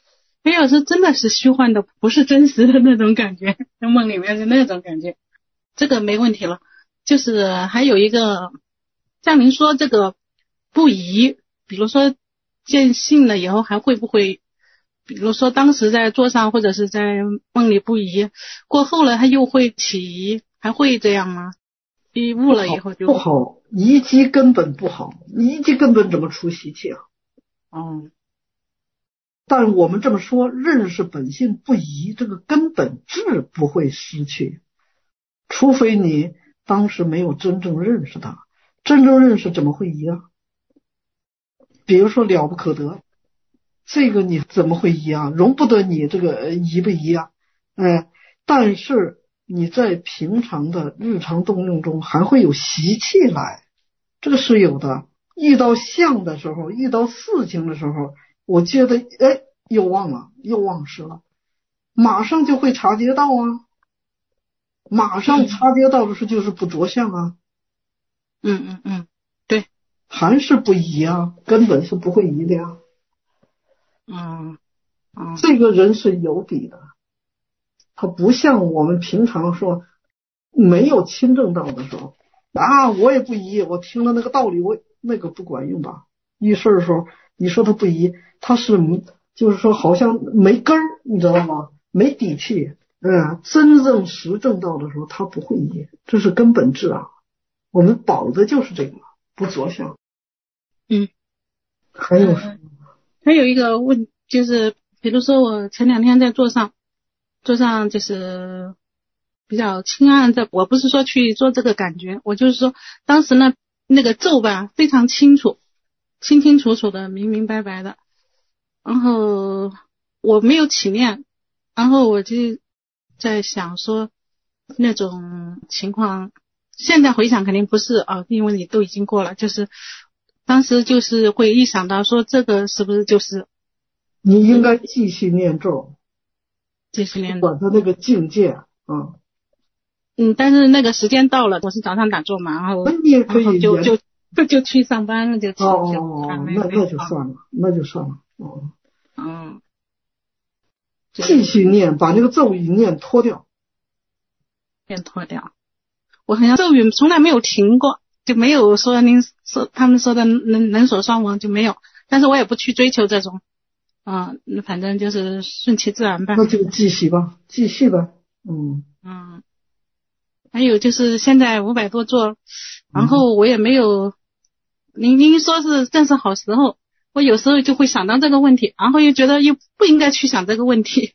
没有，是真的是虚幻的，不是真实的那种感觉，梦里面是那种感觉，这个没问题了。就是还有一个，像您说这个不疑，比如说见性了以后还会不会，比如说当时在桌上或者是在梦里不疑，过后了他又会起疑，还会这样吗？一悟了以后就不好，疑机根本不好，疑机根本怎么出习气啊？ 哦， 但我们这么说，认识本性不疑，这个根本质不会失去，除非你当时没有真正认识它，真正认识怎么会疑啊？比如说了不可得，这个你怎么会疑啊？容不得你这个疑不疑啊？哎，但是你在平常的日常动用中还会有习气来，这个是有的。遇到相的时候，遇到事情的时候，我觉得哎又忘了，又忘失了，马上就会察觉到啊，马上察觉到的是就是不着相啊。 嗯嗯嗯，对， 还是不疑啊，根本是不会疑的呀。 嗯嗯， 这个人是有底的，他不像我们平常说没有亲证到的时候啊，我也不疑，我听了那个道理，我那个不管用吧？遇事的时候，你说他不疑，他是就是说好像没根儿，你知道吗？没底气。嗯，真正实证到的时候，他不会疑，这是根本质啊。我们保的就是这个，不着相。 嗯， 还有、 呃、还有一个问，就是比如说我前两天在桌上，桌上就是比较清暗的，我不是说去做这个感觉，我就是说当时呢那个咒吧非常清楚，清清楚楚的，明明白白的，然后我没有起念，然后我就在想说那种情况，现在回想肯定不是啊，因为你都已经过了，就是当时就是会一想到说这个是不是就是你应该继续念咒， 继续念管他那个境界啊。 嗯，但是那个时间到了，我是早上打坐嘛，然后你也可以就就就就去上班了，就去哦哦哦，那那就算了，那就算了。哦， 嗯， 继续念，把那个咒语念脱掉， 念脱掉。我好像咒语从来没有停过，就没有说您说他们说的能能所双亡就没有，但是我也不去追求这种，嗯，反正就是顺其自然吧。 那就继续吧，继续吧。嗯嗯，还有就是现在五百多座，然后我也没有，您您说是正是好时候，我有时候就会想到这个问题，然后又觉得又不应该去想这个问题，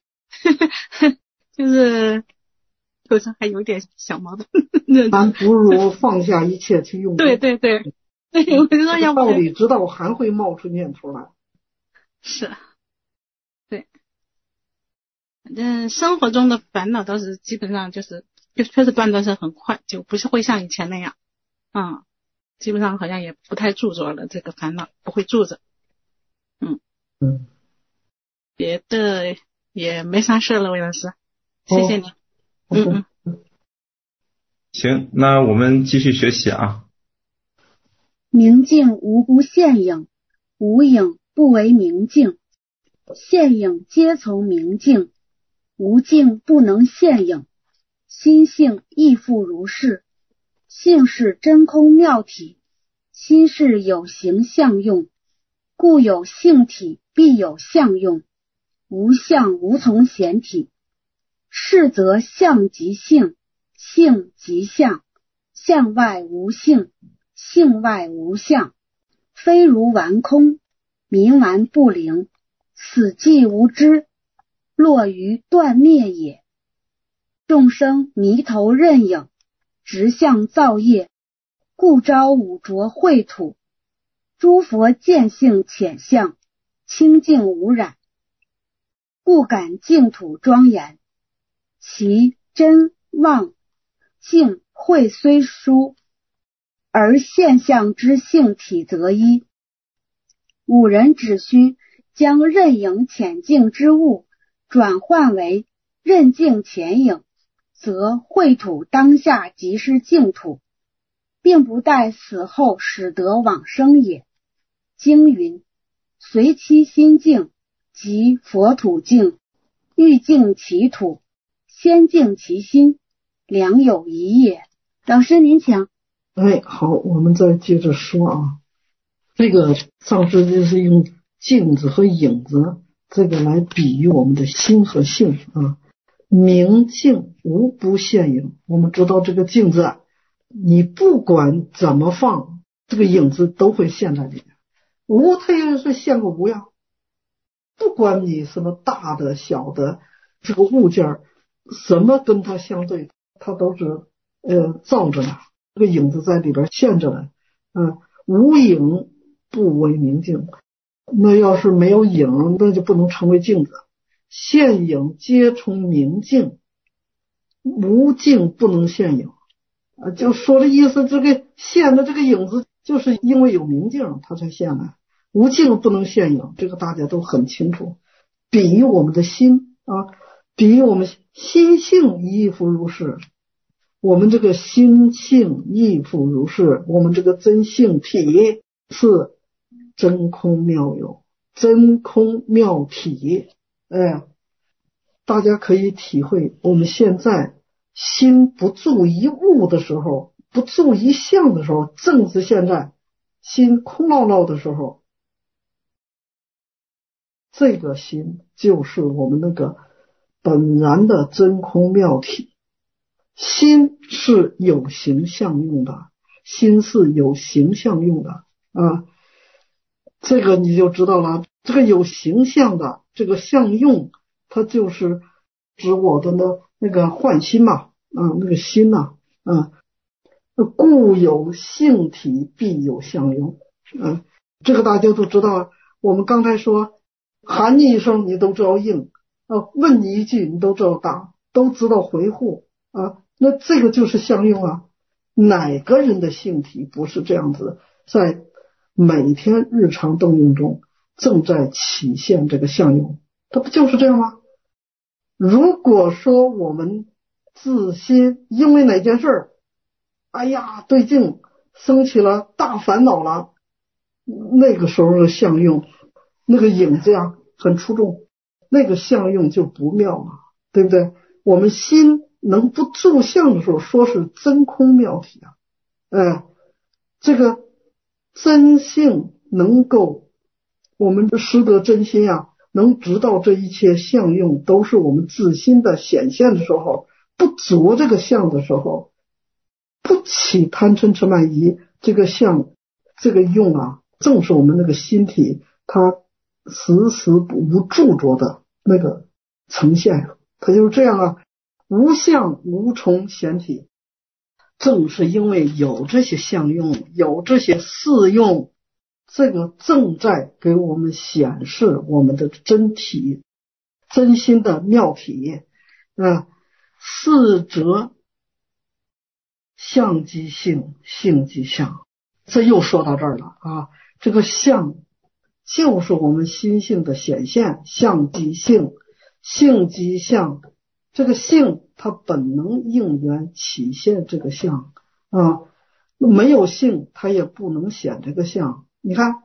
就是头上还有点小矛盾。 还不如放下一切去用功。 对对对，对，我就说要不道理知道还会冒出念头来。 是，对，反正生活中的烦恼倒是基本上就是就确实断的是很快，就不是会像以前那样，嗯，基本上好像也不太著着了，这个烦恼不会住着，嗯嗯， 别的也没啥事了，魏老师，谢谢你， 哦、 嗯嗯， 行，那我们继续学习啊。 明镜无不现影，无影不为明镜，现影皆从明镜，无镜不能现影，心性亦复如是。性是真空妙体，心是有形相用，故有性体必有相用，无相无从显体。是则相即性，性即相，相外无性，性外无相，非如顽空，迷顽不灵，死寂无知，落于断灭也。众生迷头认影，直向造业，故招五浊秽土。诸佛见性浅相，清净无染，故感净土庄严。其真妄净慧虽殊，而现象之性体则一。五人只需将认影浅净之物转换为认净浅影，则秽土当下即是净土，并不待死后始得往生也。经云：随其心净， 即佛土净，欲净其土，先净其心，良有一也。老师您请。 哎，好，我们再接着说啊。这个上师就是用镜子和影子这个来比喻我们的心和性啊。明镜无不现影，我们知道这个镜子，你不管怎么放，这个影子都会现在里面。无，它也是现个无呀。不管你什么大的小的这个物件，什么跟它相对，它都是呃照着呢，这个影子在里边现着呢。嗯、呃，无影不为明镜，那要是没有影，那就不能成为镜子。现影皆从明镜，无镜不能现影。啊，就说的意思，这个现的这个影子，就是因为有明镜，它才现的。无镜不能现影，这个大家都很清楚。比喻我们的心啊，比喻我们心性亦复如是。我们这个心性亦复如是，我们这个真性体是真空妙有，真空妙体。哎，大家可以体会，我们现在心不住一物的时候，不住一相的时候，正是现在心空落落的时候，这个心就是我们那个本然的真空妙体。心是有形象用的，心是有形象用的啊，这个你就知道了。这个有形象的这个相用，它就是指我的呢那个幻心嘛，啊，那个心呐，啊，故有性体，必有相用。啊，这个大家都知道。我们刚才说，喊你一声你都知道应，啊，问你一句你都知道答，都知道回复啊，那这个就是相用啊。哪个人的性体不是这样子，在每天日常动用中正在体现这个相用，它不就是这样吗？如果说我们自心因为哪件事，哎呀对境生起了大烦恼了，那个时候的相用，那个影子呀很出众，那个相用就不妙了，对不对？我们心能不住相的时候，说是真空妙体啊。哎，这个真性能够，我们识得真心啊，能知道这一切相用都是我们自心的显现的时候，不着这个相的时候，不起贪嗔痴慢疑，这个相这个用啊，正是我们那个心体它时时无著着的那个呈现，它就是这样啊。无相无从显体，正是因为有这些相用，有这些事用，这个正在给我们显示我们的真体真心的妙体啊。是则相即性，性即相，这又说到这儿了啊。这个相就是我们心性的显现，相即性，性即相。这个性它本能应缘起现这个相啊，没有性它也不能显这个相。你看，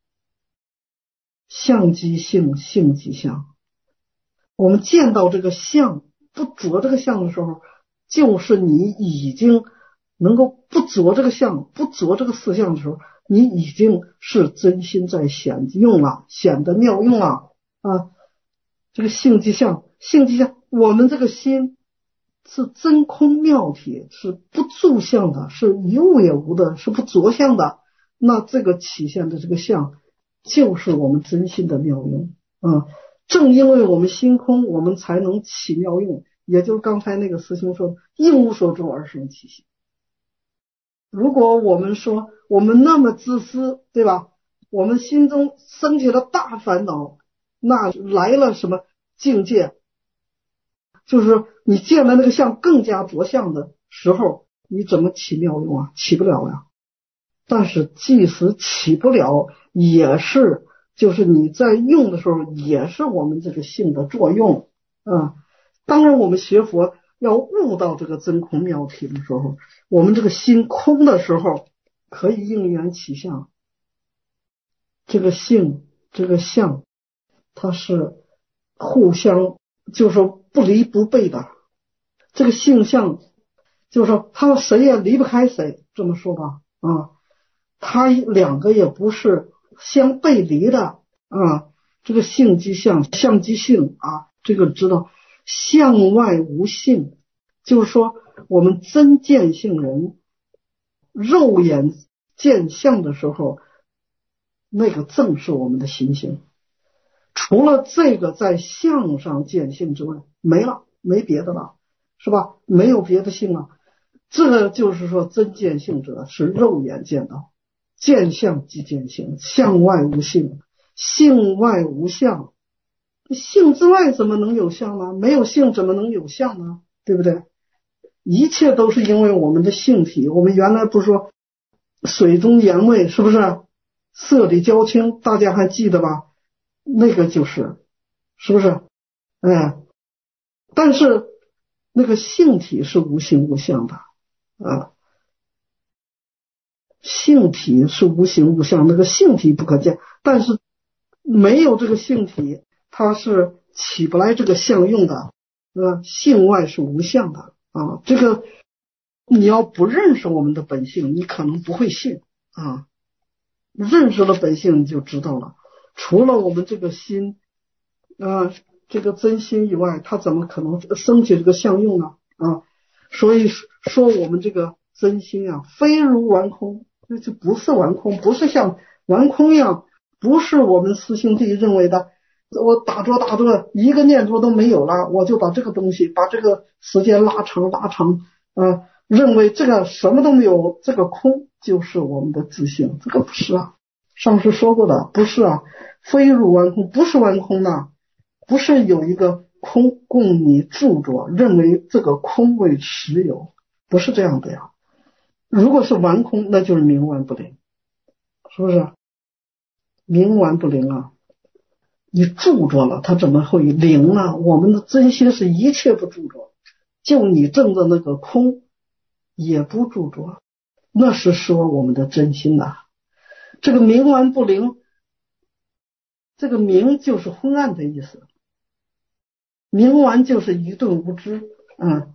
相即性，性即相。我们见到这个相，不着这个相的时候，就是你已经能够不着这个相，不着这个四相的时候，你已经是真心在显用了，显得妙用了啊。这个性即相，性即相，我们这个心是真空妙体，是不住相的，是一物也无的，是不着相的。那这个起现的这个相，就是我们真心的妙用啊。正因为我们心空，我们才能起妙用。也就是刚才那个师兄说，应无所住而生其心。如果我们说我们那么自私，对吧？我们心中升起了大烦恼，那来了什么境界？就是你见了那个相更加着相的时候，你怎么起妙用啊？起不了呀。但是即使起不了，也是就是你在用的时候，也是我们这个性的作用啊。当然我们学佛要悟到这个真空妙体的时候，我们这个心空的时候，可以应缘起相，这个性这个相它是互相就是说不离不背的，这个性相就是说他们谁也离不开谁，这么说吧啊，他两个也不是相背离的啊，这个性即相，相即性啊，这个知道相外无性，就是说我们真见性人肉眼见相的时候，那个正是我们的心性，除了这个在相上见性之外没了，没别的了，是吧？没有别的性了。这个就是说真见性者是肉眼见到，见相即见性，相外无性，性外无相，性之外怎么能有相呢？没有性怎么能有相呢？对不对？一切都是因为我们的性体。我们原来不是说水中盐味，是不是色里交清，大家还记得吧？那个就是是不是哎，但是那个性体是无形无相的啊，性体是无形无相，那个性体不可见，但是没有这个性体它是起不来这个相用的啊，性外是无相的啊，这个你要不认识我们的本性，你可能不会信啊，认识了本性你就知道了，除了我们这个心啊，这个真心以外，它怎么可能升起这个相用呢啊？所以说我们这个真心啊，非如顽空，那就不是顽空，不是像顽空一样，不是我们四兄弟认为的我打坐打坐一个念头都没有了，我就把这个东西把这个时间拉长拉长啊，认为这个什么都没有，这个空就是我们的自性，这个不是啊，上次说过的，不是啊，非如顽空，不是顽空的，不是有一个空供你住着，认为这个空为实有，不是这样的呀。如果是顽空，那就是冥顽不灵，是不是？冥顽不灵啊，你住着了，它怎么会灵呢？我们的真心是一切不住着，就你证的那个空也不住着，那是说我们的真心呐、啊。这个冥顽不灵，这个冥就是昏暗的意思，冥顽就是愚钝无知，嗯，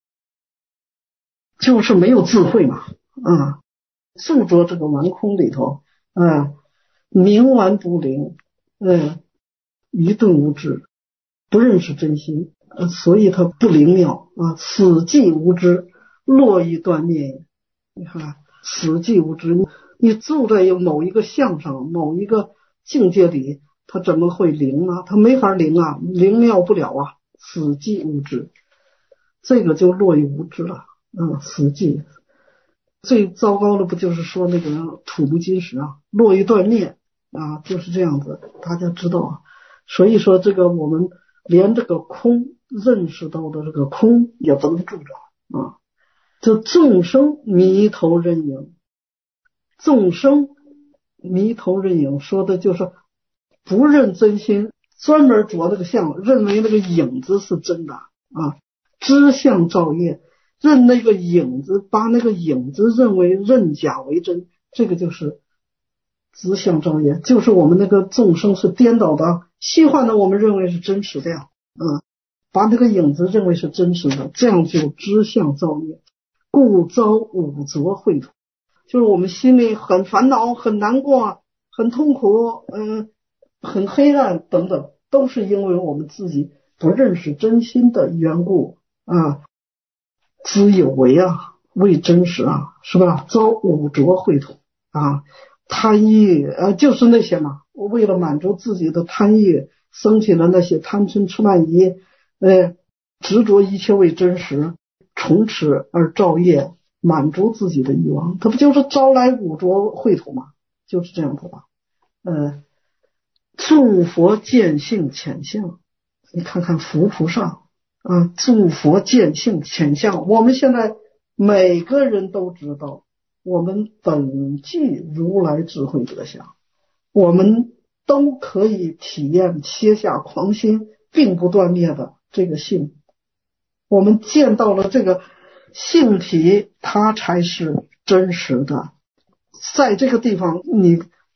就是没有智慧嘛，嗯，住着这个顽空里头，嗯，冥顽不灵，嗯，愚钝无知，不认识真心，呃、所以他不灵妙啊。此即无知，落于断灭也。你看，此即无知，你你住在某一个相上，某一个境界里，他怎么会灵呢？他没法灵啊，灵妙不了啊。此即无知，这个就落于无知了。嗯，死寂最糟糕的不就是说那个土木金石啊，落于断灭啊，就是这样子，大家知道啊。所以说这个我们连这个空认识到的这个空也不能住着啊。这众生迷头认影，众生迷头认影说的就是不认真心，专门着那个相，认为那个影子是真的啊，知相照业，认那个影子，把那个影子认为认假为真，这个就是知相照业，就是我们那个众生是颠倒的，虚幻的我们认为是真实的呀，嗯，把那个影子认为是真实的，这样就知相照业，故遭五浊秽土，就是我们心里很烦恼、很难过、很痛苦，嗯，很黑暗等等，都是因为我们自己不认识真心的缘故啊。知有为啊，为真实啊，是吧？遭五浊秽土啊，贪欲呃，就是那些嘛，为了满足自己的贪欲，生起了那些贪嗔痴慢疑，呃，执着一切为真实，从此而造业，满足自己的欲望，它不就是招来五浊秽土吗？就是这样子吧。呃，诸佛见性浅相，你看看佛菩萨。啊，诸佛见性浅相，我们现在每个人都知道，我们本具如来智慧德相，我们都可以体验切下狂心并不断灭的这个性，我们见到了这个性体，它才是真实的。在这个地方，你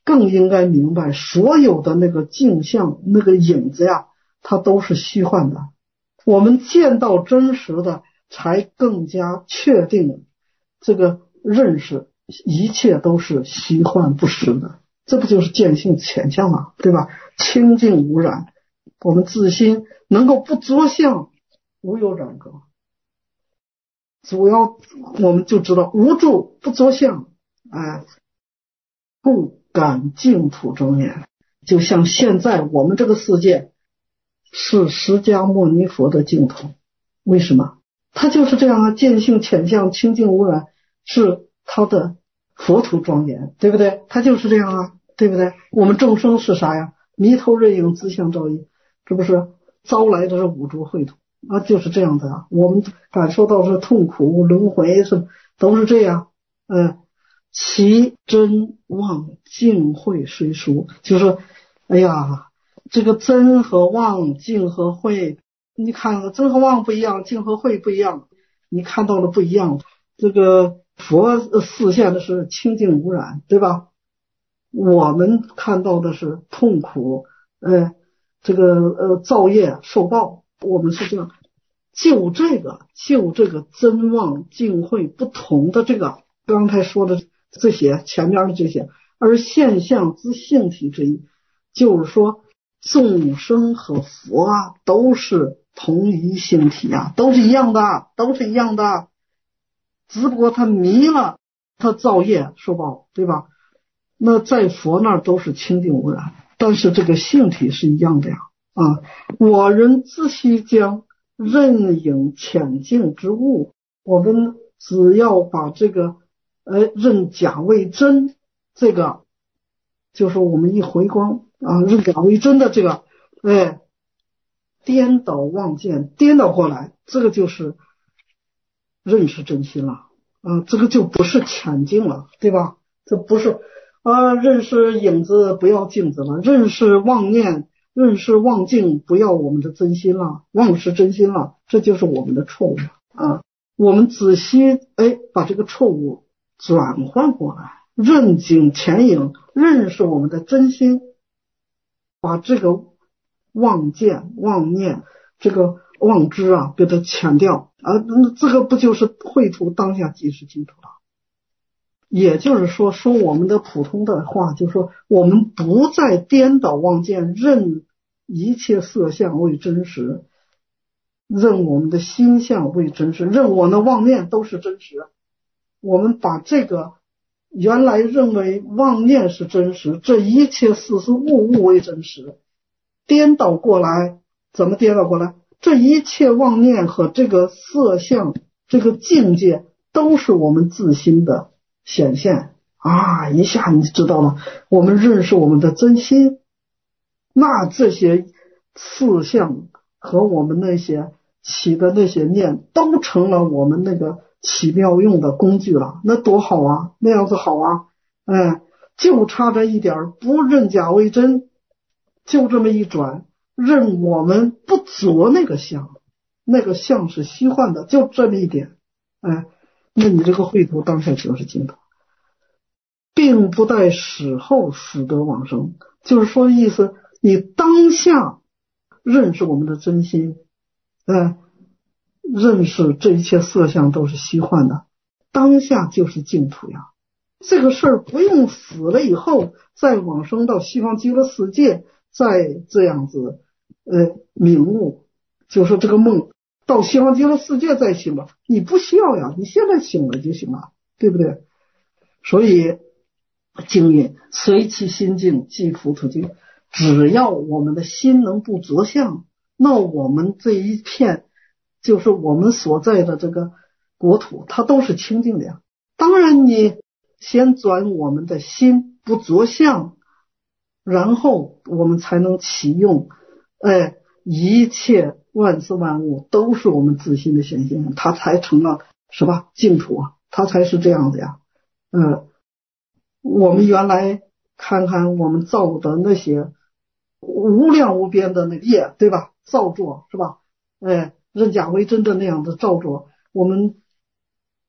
更应该明白，所有的那个镜像、那个影子呀，它都是虚幻的。我们见到真实的，才更加确定这个认识，一切都是虚幻不实的。这不就是见性浅相吗？对吧？清净无染，我们自心能够不着相，无有染格。主要我们就知道无住不着相，哎，不感净土庄严。就像现在我们这个世界是释迦牟尼佛的净土，为什么？他就是这样啊，见性浅相，清净无染，是他的佛土庄严，对不对？他就是这样啊，对不对？我们众生是啥呀？迷头认影，自相照应，这不是招来的是五浊秽土啊，就是这样的啊。我们感受到是痛苦轮回，是都是这样。嗯，其真妄净慧虽殊，就是哎呀，这个真和妄，净和慧，你看真和妄不一样，净和慧不一样，你看到的不一样。这个佛示现的是清净无染，对吧？我们看到的是痛苦，呃，这个呃造业受报，我们是这样。就这个，就这个真妄净慧不同的这个，刚才说的这些，前面的这些，而现象之性体之一，就是说众生和佛啊，都是同一性体啊，都是一样的，都是一样的，只不过他迷了，他造业受报，对吧？那在佛那儿都是清净无染，但是这个性体是一样的呀。啊，我人自须将认影浅净之物，我们只要把这个呃认假为真，这个就是我们一回光啊，认假为真的这个，哎，颠倒妄见，颠倒过来，这个就是认识真心了啊，这个就不是浅净了，对吧？这不是啊，认识影子不要镜子了，认识妄念，认识妄境不要我们的真心了，忘失真心了，这就是我们的错误啊。我们仔细哎把这个错误转换过来，认景前影，认识我们的真心，把这个妄见妄念这个妄知啊给它遣掉啊，这个不就是绘图当下即是净土了？也就是说，说我们的普通的话，就是说我们不再颠倒妄见，认一切色相为真实，认我们的心相为真实，认我们的妄念都是真实。我们把这个原来认为妄念是真实，这一切事是物物为真实，颠倒过来，怎么颠倒过来？这一切妄念和这个色相，这个境界都是我们自心的显现啊！一下你知道了，我们认识我们的真心，那这些事相和我们那些起的那些念都成了我们那个起妙用的工具了，那多好啊，那样子好啊。哎，就差这一点，不认假为真，就这么一转，认我们不着那个相，那个相是虚幻的，就这么一点。哎，那你这个绘图当下就是净土，并不待死后死得往生，就是说意思你当下认识我们的真心，呃，认识这一切色相都是虚幻的，当下就是净土呀。这个事儿不用死了以后再往生到西方极乐世界，再这样子呃明悟，就是这个梦到西方极乐世界再醒了，你不需要呀，你现在醒了就行了，对不对？所以经云随其心境即佛土境，只要我们的心能不着相，那我们这一片就是我们所在的这个国土，它都是清净的呀。当然你先转我们的心不着相，然后我们才能启用，哎，一切万事万物都是我们自心的显现，它才成了是吧净土啊，它才是这样的呀。嗯，我们原来看看我们造的那些无量无边的那个业，对吧？造作是吧？哎，认假为真的那样的造作，我们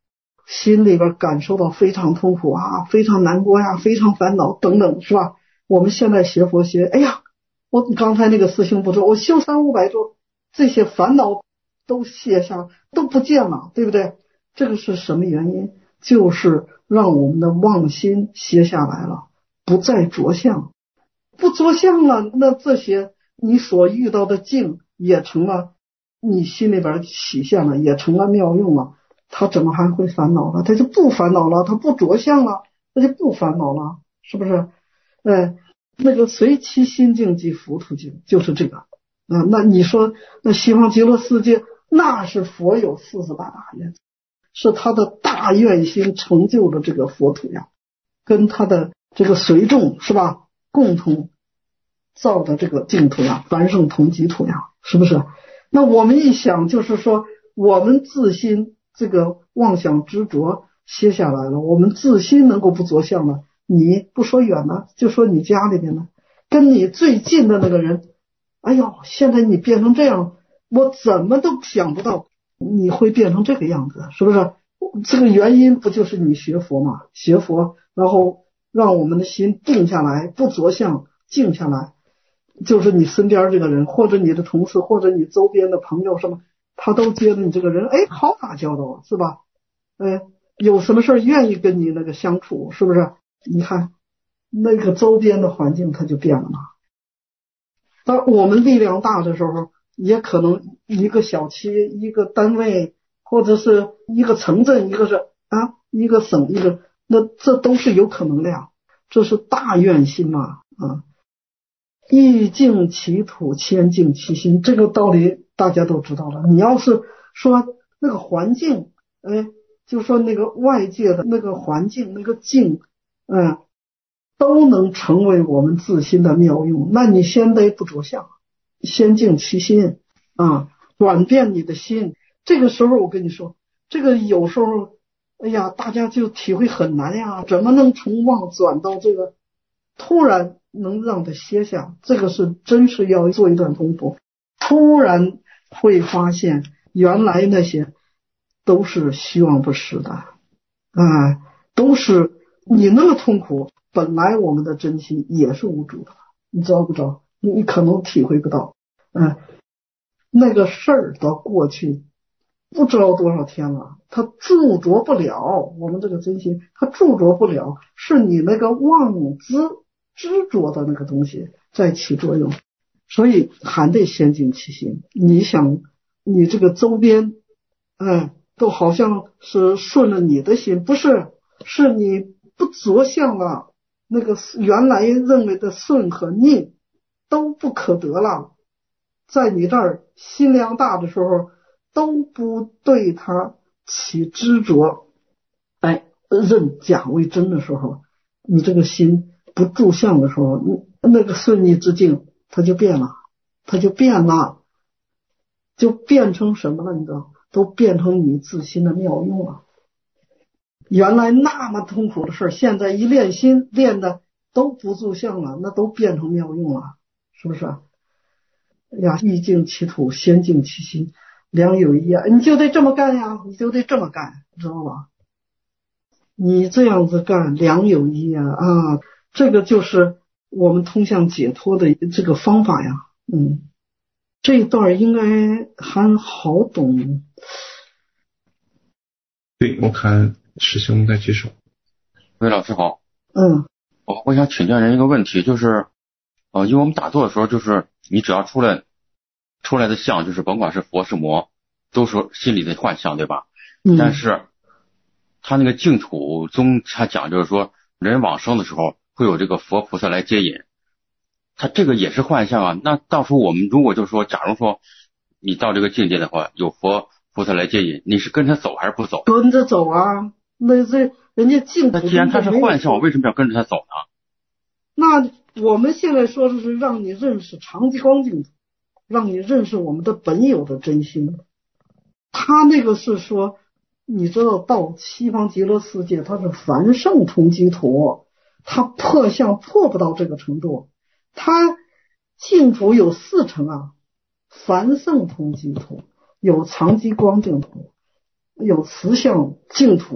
心里边感受到非常痛苦啊，非常难过呀，非常烦恼等等，是吧？我们现在学佛学，哎呀，我刚才那个四行不做，我修三五百咒，这些烦恼都卸下，都不见了，对不对？这个是什么原因？就是让我们的妄心歇下来了，不再着相，不着相了，那这些你所遇到的境也成了你心里边起现了，也成了妙用了，他怎么还会烦恼了？他就不烦恼了，他不着相了，他就不烦恼了，是不是？哎，那个随其心境即浮屠境，就是这个啊。那你说那西方极乐世界，那是佛有四十八大愿，是他的大愿心成就的这个佛土呀，跟他的这个随众是吧，共同造的这个净土呀，凡圣同集土呀，是不是？那我们一想，就是说我们自心这个妄想执着歇下来了，我们自心能够不着相了。你不说远了，就说你家里面呢，跟你最近的那个人，哎呦，现在你变成这样，我怎么都想不到你会变成这个样子，是不是？这个原因不就是你学佛嘛？学佛，然后让我们的心定下来，不着相，静下来，就是你身边这个人，或者你的同事，或者你周边的朋友什么，他都觉得你这个人，哎，好打交道，是吧？哎，有什么事愿意跟你那个相处，是不是？你看那个周边的环境它就变了嘛。当我们力量大的时候，也可能一个小区、一个单位，或者是一个城镇，一个是啊一个省，一个，那这都是有可能的呀。这是大愿心嘛啊，意境其土，谦敬其心，这个道理大家都知道了。你要是说那个环境，哎，就说那个外界的那个环境，那个境。嗯，都能成为我们自心的妙用。那你先得不着相，先静其心啊，转变你的心。这个时候我跟你说，这个有时候，哎呀，大家就体会很难呀，怎么能从妄转到这个，突然能让它歇下？这个是真是要做一段功夫。突然会发现，原来那些都是虚妄不实的，啊，都是。你那么痛苦，本来我们的真心也是无助的，你知道不知道？你你可能体会不到，嗯，那个事儿到过去不知道多少天了，它驻着不了我们这个真心，它驻着不了，是你那个妄执执着的那个东西在起作用，所以还得先静其心。你想，你这个周边，嗯，都好像是顺了你的心，不是，是你。不着相了，那个原来认为的顺和逆都不可得了，在你这儿心量大的时候都不对他起执着，哎，认假为真的时候，你这个心不住相的时候，那个顺逆之境它就变了，它就变了，就变成什么了？你知道，都变成你自心的妙用了。原来那么痛苦的事，现在一练心练的都不住相了，那都变成妙用了，是不是？哎呀，意境其土，先静其心，良有益啊！你就得这么干呀，你就得这么干，知道吧？你这样子干，良有益啊！啊，这个就是我们通向解脱的这个方法呀。嗯，这一段应该还好懂。 对，我看。师兄在举手。 喂，老师好。 嗯， 我我想请教您一个问题，就是呃，因为我们打坐的时候，就是你只要出来出来的相，就是甭管是佛是魔，都是心里的幻象，对吧？ 嗯。 但是他那个净土宗他讲，就是说人往生的时候会有这个佛菩萨来接引，他这个也是幻象啊。那到时候我们如果就说，假如说你到这个境界的话，有佛菩萨来接引，你是跟着走还是不走？ 跟着走啊。那这人家净土， 那既然他是幻象，我为什么要跟着他走呢？ 那我们现在说的是让你认识常寂光净土，让你认识我们的本有的真心。他那个是说，你知道到西方极乐世界，它是凡圣同集土，它破相破不到这个程度。它净土有四层啊，凡圣同集土，有常寂光净土，有实相净土，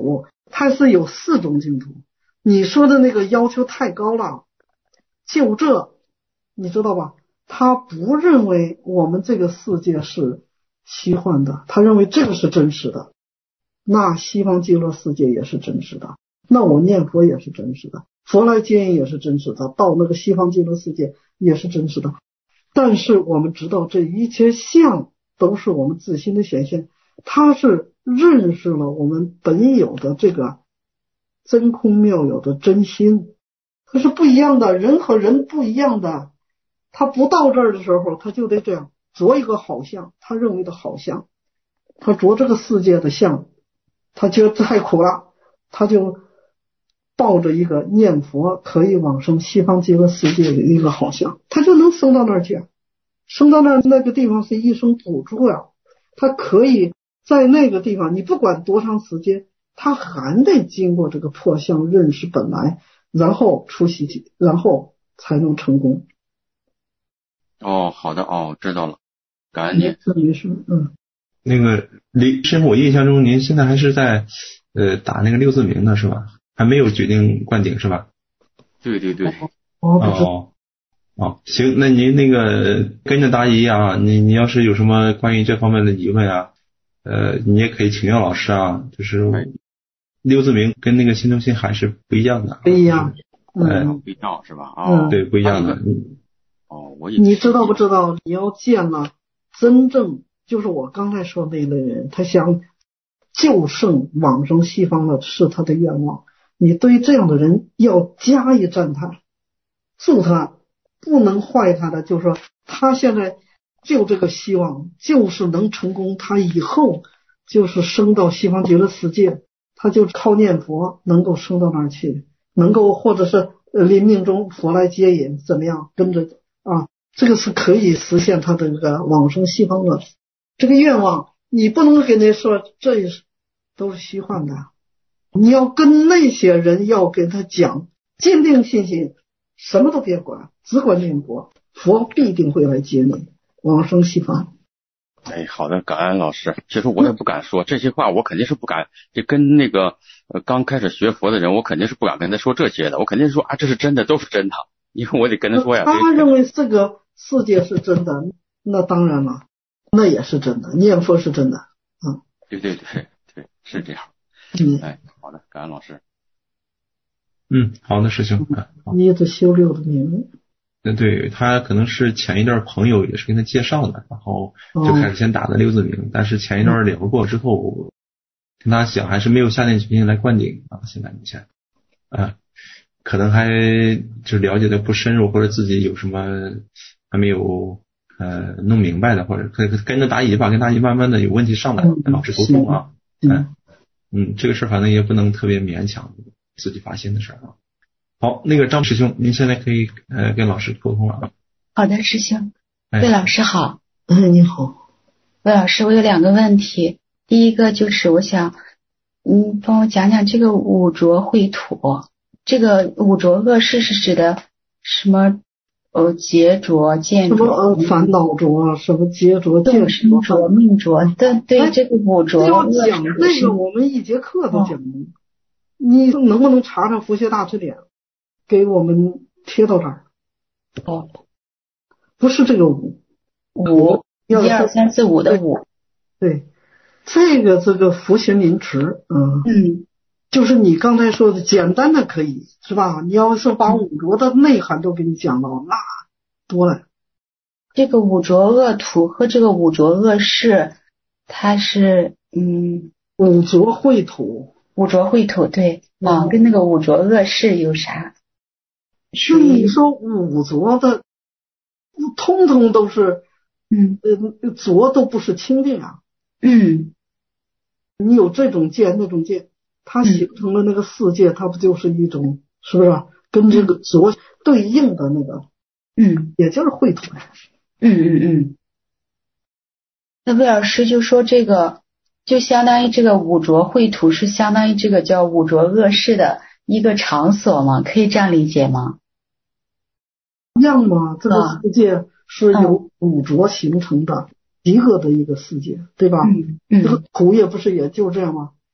它是有四种净土。你说的那个要求太高了，就这你知道吧？他不认为我们这个世界是虚幻的，他认为这个是真实的。那西方极乐世界也是真实的，那我念佛也是真实的，佛来接引也是真实的，到那个西方极乐世界也是真实的。但是我们知道这一切相都是我们自心的显现，它是认识了我们本有的这个真空妙有的真心，它是不一样的，人和人不一样的。他不到这儿的时候，他就得这样着一个好相，他认为的好相，他着这个世界的相，他觉得太苦了，他就抱着一个念佛可以往生西方极乐世界的一个好相，他就能升到那儿去。升到那儿那个地方是一生补助呀，他可以在那个地方，你不管多长时间，他还得经过这个破相认识本来，然后出习，然后才能成功。 哦，好的，哦，知道了，感恩您。 没事，嗯。 那个李师傅，我印象中您现在还是在呃打那个六字明呢，是吧？还没有决定灌顶是吧？ 对对对。 哦哦，行，那您那个跟着答疑啊，你你要是有什么关于这方面的疑问啊，呃，你也可以请教老师啊。就是六字明跟那个心中心还是不一样的。 不一样。 嗯，不一样是吧？啊， 对，不一样的。 哦，我也你知道不知道？你要见了真正就是我刚才说那类人，他想就胜往生西方的是他的愿望。你对这样的人要加以赞叹，助他，不能坏他的，就是说他现在就这个希望，就是能成功，他以后就是升到西方极乐世界，他就靠念佛能够升到那儿去，能够或者是临命中佛来接引，怎么样跟着啊，这个是可以实现他的这个往生西方的这个愿望。你不能跟人说这都是虚幻的，你要跟那些人要跟他讲，坚定信心，什么都别管，只管念佛，佛必定会来接你往生西方。 哎，好的，感恩老师。其实我也不敢说这些话，我肯定是不敢，就跟那个呃刚开始学佛的人，我肯定是不敢跟他说这些的，我肯定是说啊，这是真的，都是真的。因为我得跟他说呀， 他认为这个世界是真的，那当然了，那也是真的，念佛是真的，嗯， 对对对对，是这样。 嗯， 哎，好的，感恩老师。 嗯，好的，师兄。 一直修六的名， 嗯，对，他可能是前一段朋友也是跟他介绍的，然后就开始先打的六字名，哦、但是前一段聊过之后，跟他讲还是没有下定决心来灌顶啊，现在目前啊。可能还就了解的不深入，或者自己有什么还没有呃弄明白的，或者可以跟着答疑吧，跟答疑慢慢的有问题上来，跟老师沟通啊。嗯嗯，这个事儿反正也不能特别勉强自己发心的事儿啊。好，那个张师兄，您现在可以呃跟老师沟通了啊。 好的，师兄。魏老师好。 嗯，你好。 魏老师，我有两个问题。第一个就是我想，嗯，帮我讲讲这个五浊秽土。这个五浊恶世是指的什么？呃，劫浊、见浊、 什么呃烦恼浊，什么劫浊、见浊、命浊的，对这个五浊要讲那个，我们一节课都讲了。哦、你能不能查查佛学大辞典，给我们贴到这儿？ 哦， 不是这个五， 五一二三四五的五， 对，这个这个佛学名词，嗯嗯。就是你刚才说的简单的可以是吧？你要是把五浊的内涵都给你讲到，那多了。 这个五浊恶土和这个五浊恶世，它是嗯五浊秽土， 五浊秽土对啊、嗯，跟那个五浊恶世有啥？ 是你说五浊的，通通都是嗯呃浊都不是清净啊。 嗯， 你有这种见那种见。它形成了那个世界，它不就是一种，是不是跟这个浊对应的那个， 嗯， 也就是秽土。 嗯嗯嗯。那魏老师就说这个，就相当于这个五浊秽土是相当于这个叫五浊恶世的一个场所吗？可以这样理解吗？ 一样吗？这个世界是由五浊形成的极恶的一个世界，对吧？ 嗯嗯。 这个土也不是也就这样吗？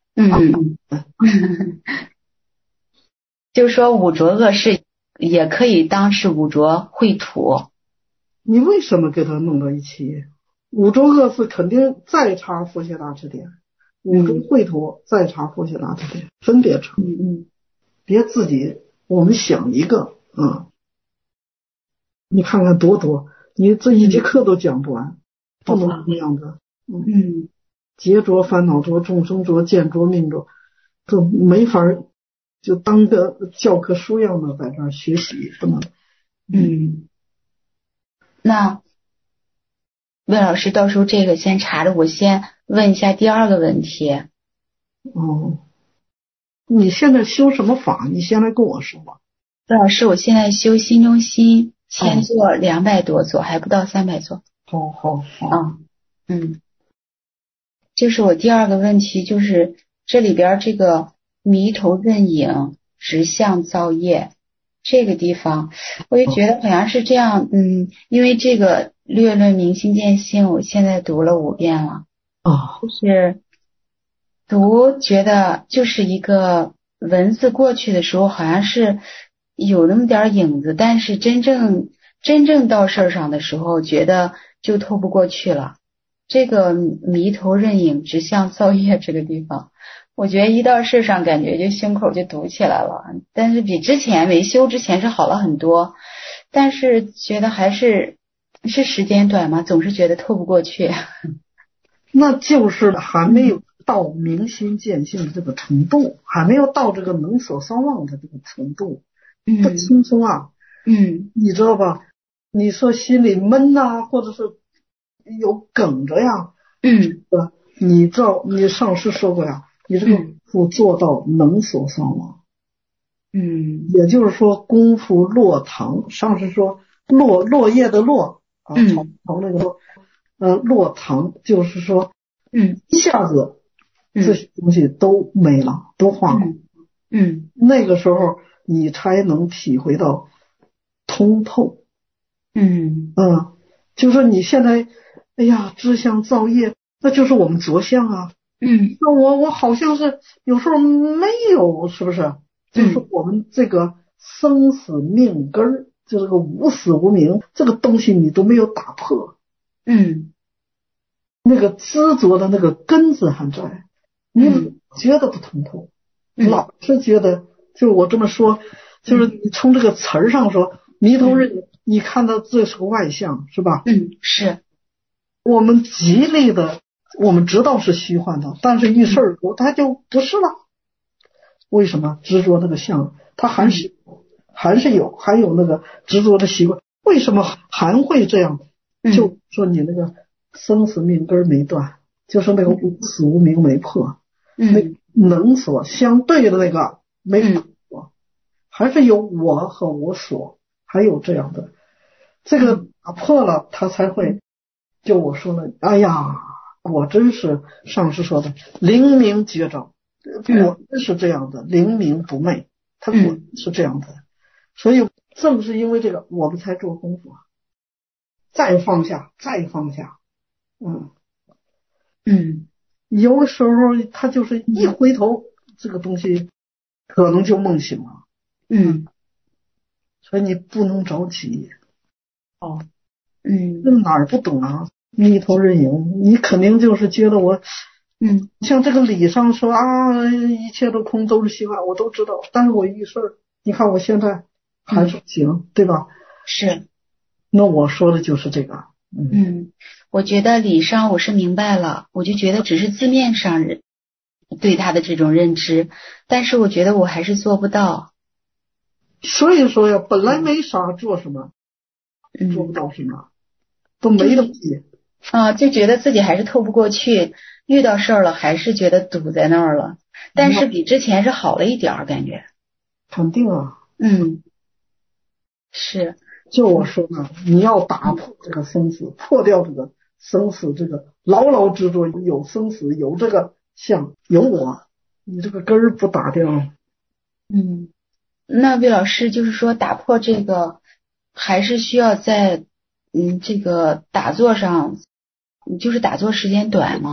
嗯嗯，就是说五浊恶世也可以当是五浊秽土。 你为什么给它弄到一起？五浊恶世肯定再查佛学大辞典，五浊秽土再查佛学大辞典，分别查。 嗯嗯， 别自己我们想一个啊，你看看多多，你这一节课都讲不完，不能这样的。 嗯， 劫浊、烦恼浊、众生浊、见浊、命浊，这没法就当个教科书一样的在这儿学习，不能。 嗯，那魏老师到时候这个先查着，我先问一下第二个问题。 哦，你现在修什么法？你先来跟我说吧。 魏老师，我现在修心中心千座两百多座，还不到三百座。 好好好。 啊，嗯。就是我第二个问题，就是这里边这个迷头认影直向造业这个地方，我就觉得好像是这样。嗯，因为这个略论明心见性我现在读了五遍了啊， 就是读觉得就是一个文字过去的时候好像是有那么点影子，但是真正真正到事儿上的时候觉得就透不过去了。这个迷头认影直向造业这个地方，我觉得一到事上感觉就胸口就堵起来了，但是比之前没修之前是好了很多，但是觉得还是是时间短嘛，总是觉得透不过去。 那就是还没有到明心见性的这个程度，还没有到这个能所双忘的这个程度，不轻松啊。 嗯， 你知道吧？你说心里闷呐、啊，或者是有梗着呀， 嗯， 你知道你上师说过呀，你这个功夫做到能所双忘， 嗯， 也就是说功夫落堂。上师说落落叶的落啊，草草那个落，呃，落堂就是说， 嗯， 一下子这些东西都没了，都化了， 嗯， 那个时候你才能体会到通透， 嗯嗯，就说你现在。哎呀，知相造业，那就是我们着相啊。 嗯， 那我我好像是有时候没有，是不是？就是我们这个生死命根儿，就这个无死无明这个东西，你都没有打破。 嗯， 那个执着的那个根子还在，你觉得不通透， 嗯、 老是觉得，就我这么说，就是你从这个词儿上说，迷头认影，你看到这是个外相，是吧？ 嗯，是。 我们极力的，我们知道是虚幻的，但是一事儿多，它就不是了。为什么执着那个相，它还是还是有，还有那个执着的习惯。为什么还会这样？就说你那个生死命根没断，就是那个无死无明没破， 嗯， 那能所相对的那个没破，还是有我和我所，还有这样的，这个打破了，它才会。就我说了，哎呀，果真是上师说的灵明觉照，果真是这样的，灵明不昧，它果真是这样的。所以正是因为这个，我们才做功夫，再放下，再放下，嗯嗯， 有的时候他就是一回头，这个东西可能就梦醒了， 嗯， 所以你不能着急。 哦。嗯， 那哪儿不懂啊？迷头认影，你肯定就是觉得我， 嗯， 像这个理上说啊，一切都空，都是虚幻，我都知道。但是我一事儿，你看我现在还是不行，嗯、对吧？ 是。 那我说的就是这个。 嗯, 嗯，我觉得理上我是明白了，我就觉得只是字面上对他的这种认知，但是我觉得我还是做不到。 所以说呀，本来没啥，做什么？ 嗯、 做不到什么？都没东西啊，就觉得自己还是透不过去，遇到事儿了还是觉得堵在那儿了，但是比之前是好了一点儿，感觉。 肯定啊， 嗯，是。 就我说呢，你要打破这个生死，破掉这个生死，这个牢牢执着有生死，有这个相，有我，你这个根儿不打掉。 嗯，那魏老师就是说，打破这个还是需要在。嗯，这个打坐上，就是打坐时间短嘛，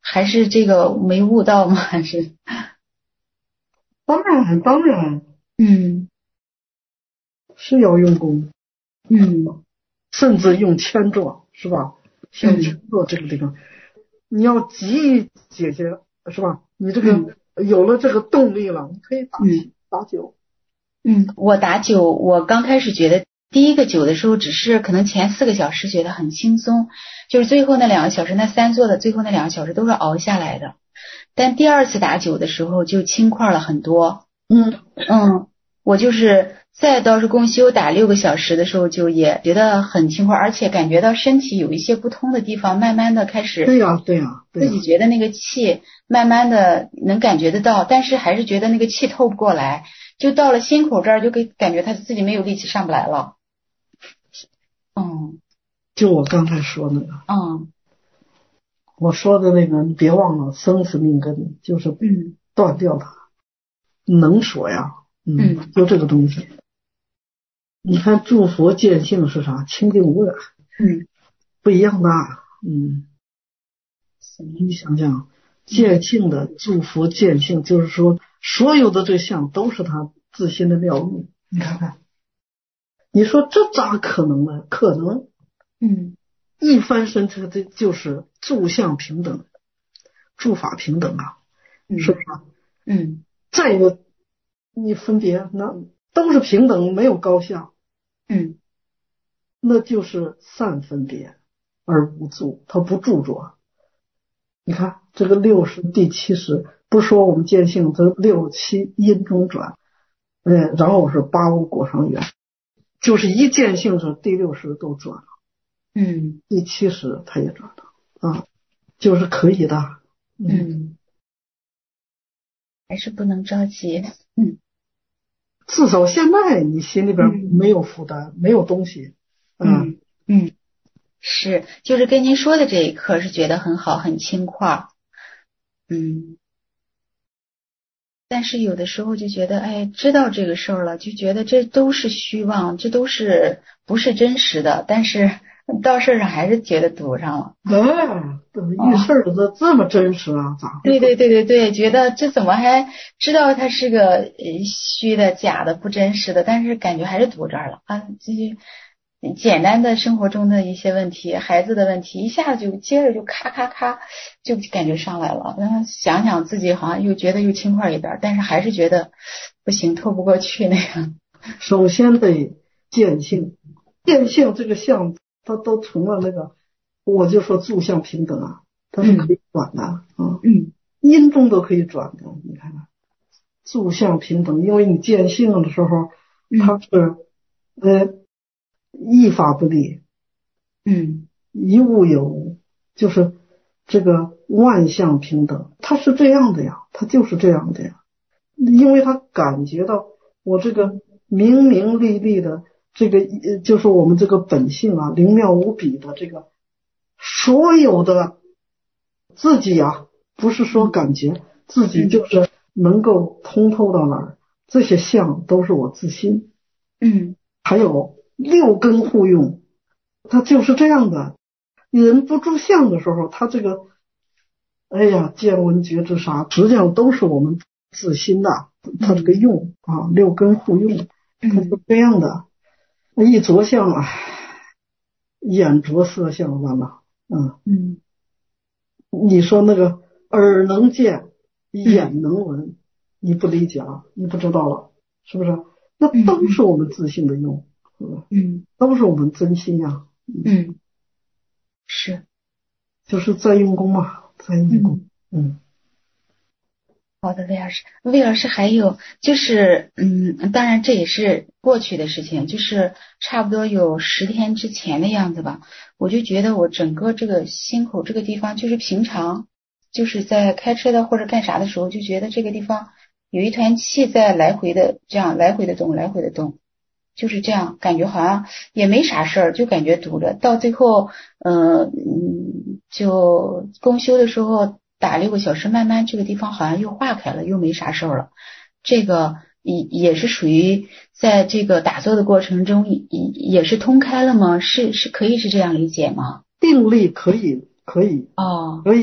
还是这个没悟到吗？还是？ 当然，当然， 嗯， 是要用功， 嗯， 甚至用铅做，是吧？像铅做这个地方，你要急于解决，是吧？你这个有了这个动力了，你可以打气、打酒。 嗯，我打酒，我刚开始觉得第一个酒的时候，只是可能前四个小时觉得很轻松，就是最后那两个小时，那三座的最后那两个小时都是熬下来的。但第二次打酒的时候就轻快了很多。 嗯嗯，我就是再倒是公休打六个小时的时候，就也觉得很轻快，而且感觉到身体有一些不通的地方，慢慢的开始。 对呀、啊，对呀、啊， 自己觉得那个气慢慢的能感觉得到，但是还是觉得那个气透不过来，就到了心口这儿就给感觉他自己没有力气上不来了。嗯， 就我刚才说那个。 嗯。 我说的那个，你别忘了，生死命根就是嗯断掉它，能说呀，嗯，就这个东西。你看诸佛见性是啥？清净无染， 嗯， 不一样的，嗯。你想想，见性的诸佛见性，就是说所有的这相都是他自心的妙用。你看看，你说这咋可能呢？可能， 嗯。 一翻身，这这就是诸相平等，诸法平等啊， 嗯、 是不是？ 嗯。 再有你分别，那都是平等，没有高下。 嗯。 那就是善分别而无住，它不著着。你看这个六十第七十，不是说我们见性这六七因中转，嗯，然后是八无果上缘，就是一见性是第六十都转了。 嗯， 第七十他也转了啊，就是可以的。 嗯，嗯还是不能着急。嗯， 至少现在你心里边没有负担，嗯、没有东西。 嗯嗯，是，就是跟您说的这一刻是觉得很好，很轻快。嗯，但是有的时候就觉得，哎，知道这个事儿了，就觉得这都是虚妄，这都是不是真实的，但是。到事上还是觉得堵上了。 哎，遇事儿这这么真实啊？咋？ 对对对对对，觉得这怎么还知道它是个呃虚的、假的、不真实的，但是感觉还是堵这儿了啊！这些简单的生活中的一些问题，孩子的问题，一下子就接着就咔咔咔就感觉上来了。然后想想自己好像又觉得又轻快一点，但是还是觉得不行，透不过去那样。 首先得见性，见性这个相。它都成了那个，我就说诸相平等啊，它是可以转的啊， 嗯， 因中都可以转的。你看看，诸相平等，因为你见性的时候，它是呃一法不立， 嗯， 一物有物，就是这个万象平等，它是这样的呀，它就是这样的呀，因为它感觉到我这个明明丽丽的。这个就是我们这个本性啊，灵妙无比的这个所有的自己啊，不是说感觉、嗯、自己就是能够通透到哪儿，这些相都是我自心。 嗯， 还有六根互用，它就是这样的。人不住相的时候，他这个哎呀见闻觉知啥，实际上都是我们自心的，它这个用啊，六根互用，它是这样的。一着相啊，眼着色相完了，嗯嗯， 你说那个耳能见，眼能闻，嗯、你不理解了，你不知道了，是不是？那都是我们自信的用， 嗯，嗯都是我们真心呀， 嗯，是， 就是在用功嘛，在用功，嗯。嗯好的，魏老师，魏老师还有就是，嗯，当然这也是过去的事情，就是差不多有十天之前的样子吧。我就觉得我整个这个心口这个地方，就是平常就是在开车的或者干啥的时候，就觉得这个地方有一团气在来回的这样来回的动，来回的动，就是这样，感觉好像也没啥事儿，就感觉堵着。到最后，嗯嗯，就公休的时候。打六个小时，慢慢这个地方好像又化开了，又没啥事儿了。这个也也是属于在这个打坐的过程中也也是通开了吗？是是可以是这样理解吗？ 定力可以可以哦， 可以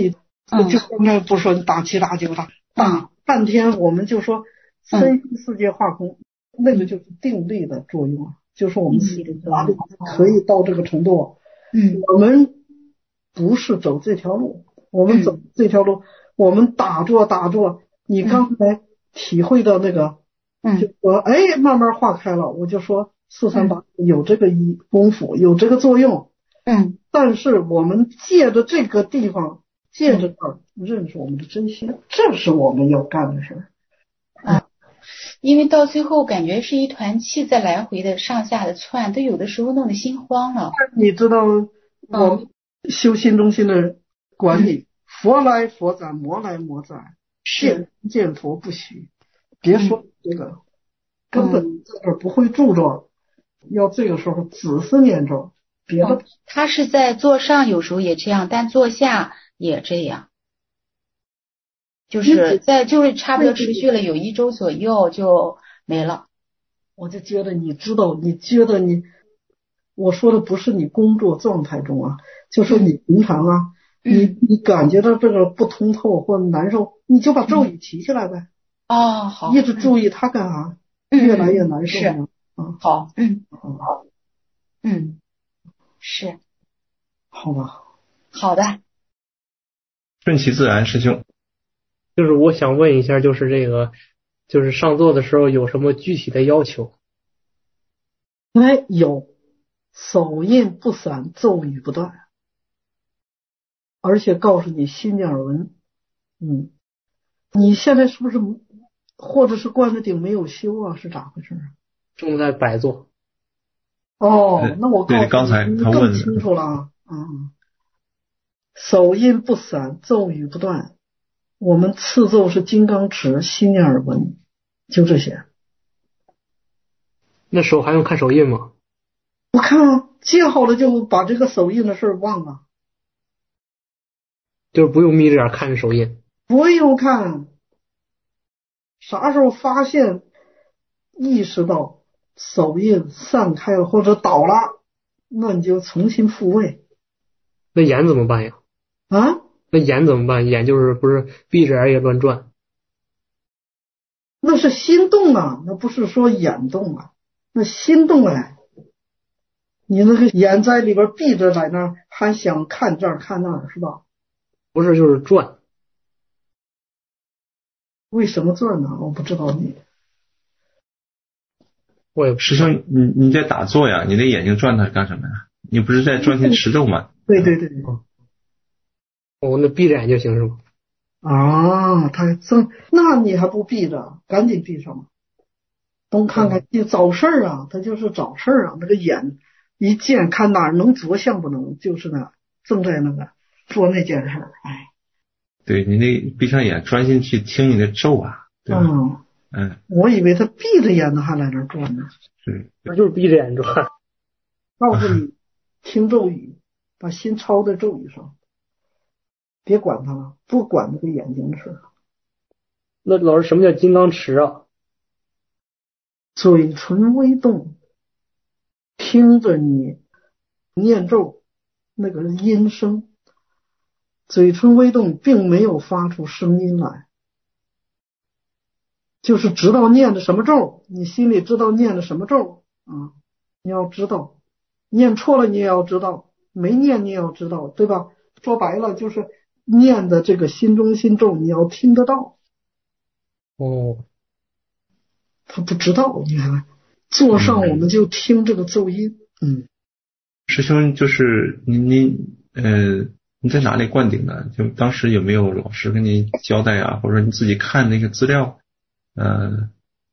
嗯， 就刚才不说你打七打九打打半天，我们就说三虚四界化空，那个就是定力的作用啊，就是我们四肢哪里可以到这个程度。 嗯， 我们不是走这条路，我们走这条路，我们打坐打坐，你刚才体会到那个， 嗯， 就说哎慢慢化开了，我就说四三八有这个一功夫，有这个作用。 嗯， 但是我们借着这个地方，借着这儿认识我们的真心，这是我们要干的事儿。 啊，因为到最后感觉是一团气在来回的上下的窜，都有的时候弄得心慌了。 你知道我们修心中心的管理，嗯、佛来佛斩，魔来魔斩，见见佛不许。别说这个，嗯、根本在这儿不会住着，嗯、要这个时候只是念咒。别的、 哦，他是在坐上有时候也这样，但坐下也这样，就是在就是差不多持续了有一周左右就没了。 我就觉得你知道，你觉得你，我说的不是你工作状态中啊，就说你平常啊，嗯、你你感觉到这个不通透或难受，你就把咒语提起来呗。 哦，好， 一直注意它干啥？ 嗯、 越来越难受。 是， 啊， 好，嗯，好，嗯。是， 好吧， 好的， 顺其自然，师兄。 就是我想问一下，就是这个，就是上座的时候有什么具体的要求？ 哎，有，手印不散，咒语不断，而且告诉你心念耳闻。嗯，你现在是不是或者是灌着顶没有修啊？是咋回事啊？ 正在摆坐。 哦，那我告诉你， 刚才你更清楚了。嗯，手印不散，咒语不断。我们次咒是金刚持，心念耳闻，就这些。 那手还用看手印吗？ 不看啊，接好了就把这个手印的事忘了。 就是不用眯着眼看着手印。 不用看，啥时候发现意识到手印散开了或者倒了，那你就重新复位。 那眼怎么办呀？ 啊？ 那眼怎么办？眼就是不是闭着眼也乱转？ 那是心动啊，那不是说眼动啊，那心动哎。你那个眼在里边闭着在那儿，还想看这儿看那儿是吧？ 不是，就是转。 为什么转呢？我不知道你。 我也师兄，你你在打坐呀？你的眼睛转它干什么呀？你不是在专心持咒吗？ 对对对。 哦，我那闭着眼就行是吗？ 啊，他这，那你还不闭着？赶紧闭上吧。东看看，就找事儿啊，他就是找事儿啊。那个眼一见看哪儿能着相不能，就是那正在那个做那件事儿。哎， 对你那闭上眼专心去听你的咒啊，对吧？ 嗯嗯， 我以为他闭着眼呢还在那儿转呢。 是， 那就是闭着眼转。 告诉你，听咒语，把心抄在咒语上，别管它了，不管那个眼睛的事儿。 那老师，什么叫金刚持啊？ 嘴唇微动，听着你念咒那个音声，嘴唇微动并没有发出声音来，就是知道念的什么咒，你心里知道念的什么咒啊，你要知道，念错了你也要知道，没念你也要知道，对吧？说白了就是念的这个心中心咒你要听得到。 哦， 他不知道，你看坐上我们就听这个咒音。嗯， 师兄，就是你你呃你在哪里灌顶的？就当时有没有老师跟你交代啊，或者说你自己看那个资料？呃，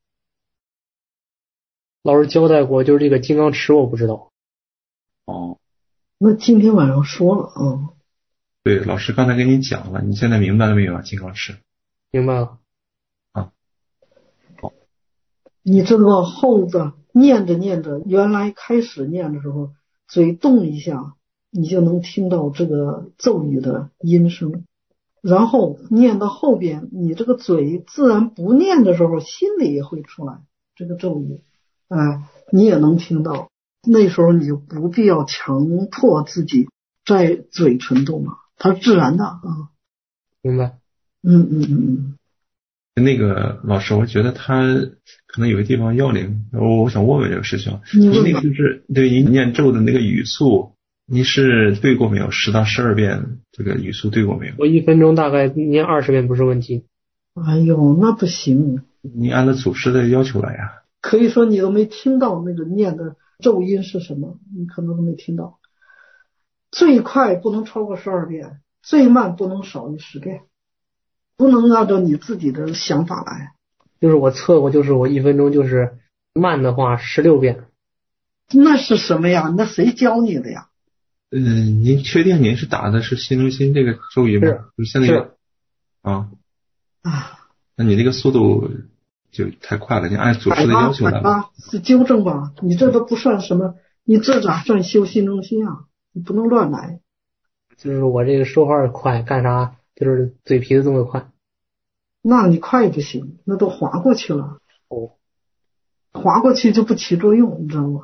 老师交代过，就是这个金刚持我不知道。 哦， 那今天晚上说了啊、嗯。 对，老师刚才跟你讲了，你现在明白了没有啊？金刚持。 明白了。 啊，好。 你这个后的念着念着，原来开始念的时候，嘴动一下，你就能听到这个咒语的音声。然后念到后边，你这个嘴自然不念的时候，心里也会出来这个咒语，哎，你也能听到。那时候你就不必要强迫自己在嘴唇动了，它是自然的啊。 明白。 嗯嗯嗯嗯。那个老师，我觉得他可能有个地方要领，我我想问问这个事情。 你那个就是对你念咒的那个语速，你是对过没有？十到十二遍这个语速对过没有？ 我一分钟大概念二十遍不是问题。 哎呦，那不行。 你按照祖师的要求来呀。 可以说你都没听到那个念的咒音是什么，你可能都没听到。最快不能超过十二遍，最慢不能少于十遍，不能按照你自己的想法来。 就是我测过，就是我一分钟就是慢的话十六遍。 那是什么呀？那谁教你的呀？ 嗯，您确定您是打的是心中心这个咒语吗？ 是， 就是像那个啊啊， 那你这个速度就太快了，你按祖师的要求来吧，是纠正吧？你这都不算什么，你这咋算修心中心啊？你不能乱来。 就是我这个说话快，干啥就是嘴皮子动得快。 那你快不行，那都划过去了。 哦， 划过去就不起作用，你知道吗？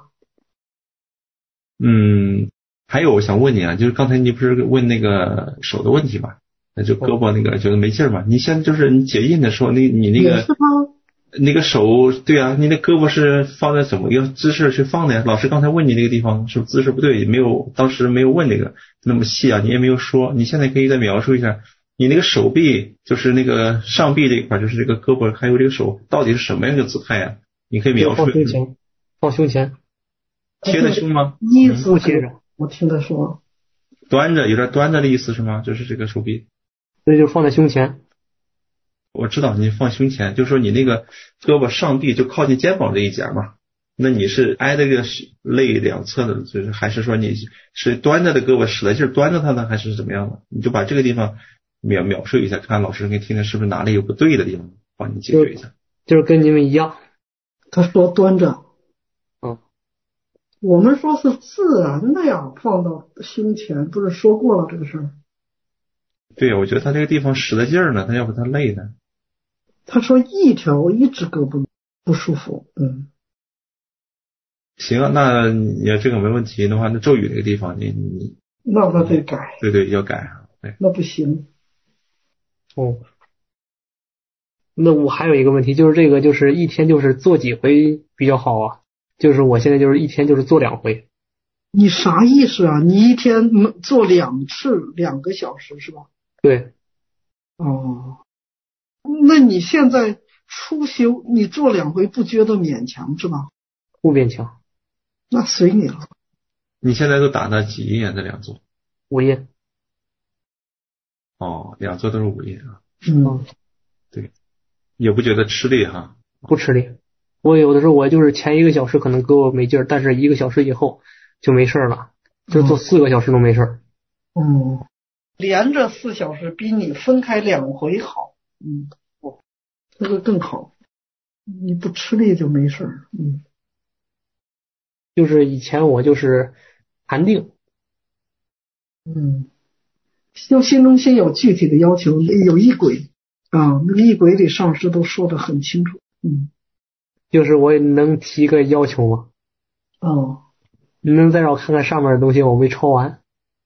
嗯，还有我想问你啊，就是刚才你不是问那个手的问题嘛？那就胳膊那个觉得没劲儿嘛？你现在就是你解印的时候，那你那个那个手，对啊，你那胳膊是放在怎么一个姿势去放的呀？老师刚才问你那个地方是不是姿势不对，没有当时没有问那个那么细啊，你也没有说，你现在可以再描述一下，你那个手臂就是那个上臂这一块，就是这个胳膊还有这个手，到底是什么样的姿态呀？你可以描述。 放胸前，放胸前， 贴着胸吗？ 一字贴着。 我听他说， 端着，有点端着的意思是吗？就是这个手臂。 所以就放在胸前。 我知道你放胸前，就是说你那个胳膊上臂就靠近肩膀这一节嘛，那你是挨这个肋两侧的，就是还是说你是端着的胳膊使了劲端着它呢，还是怎么样的？你就把这个地方描描述一下，看老师给你听的是不是哪里有不对的地方，帮你解决一下。 就是、就是跟你们一样， 他说端着， 嗯， 我们说是自然的呀，放到胸前，不是说过了这个事儿？ 对呀，我觉得他这个地方使了劲儿呢，他要不他累呢。 他说一条一只胳膊不舒服，嗯。 行啊，那你要这个没问题的话，那咒语那个地方你你那他得改。 对对，要改。对， 那不行。 哦，那我还有一个问题，就是这个就是一天就是做几回比较好啊？就是我现在就是一天就是做两回。 你啥意思啊？你一天做两次两个小时是吧？ 对。 哦，那你现在初修，你做两回不觉得勉强是吧？ 不勉强。 那随你了。 你现在都打到几页？这两座？ 五页。 哦，两座都是五页啊。 嗯， 对，也不觉得吃力哈。 不吃力。我有的时候我就是前一个小时可能胳膊没劲儿，但是一个小时以后就没事了，就做四个小时都没事儿。 嗯，连着四小时比你分开两回好。嗯，这个更好。你不吃力就没事儿。嗯， 就是以前我就是禅定。 嗯，修心中心有具体的要求，有仪轨啊，那个仪轨里上师都说得很清楚。嗯， 就是我也能提个要求吗？ 哦， 你能再让我看看上面的东西，我没抄完。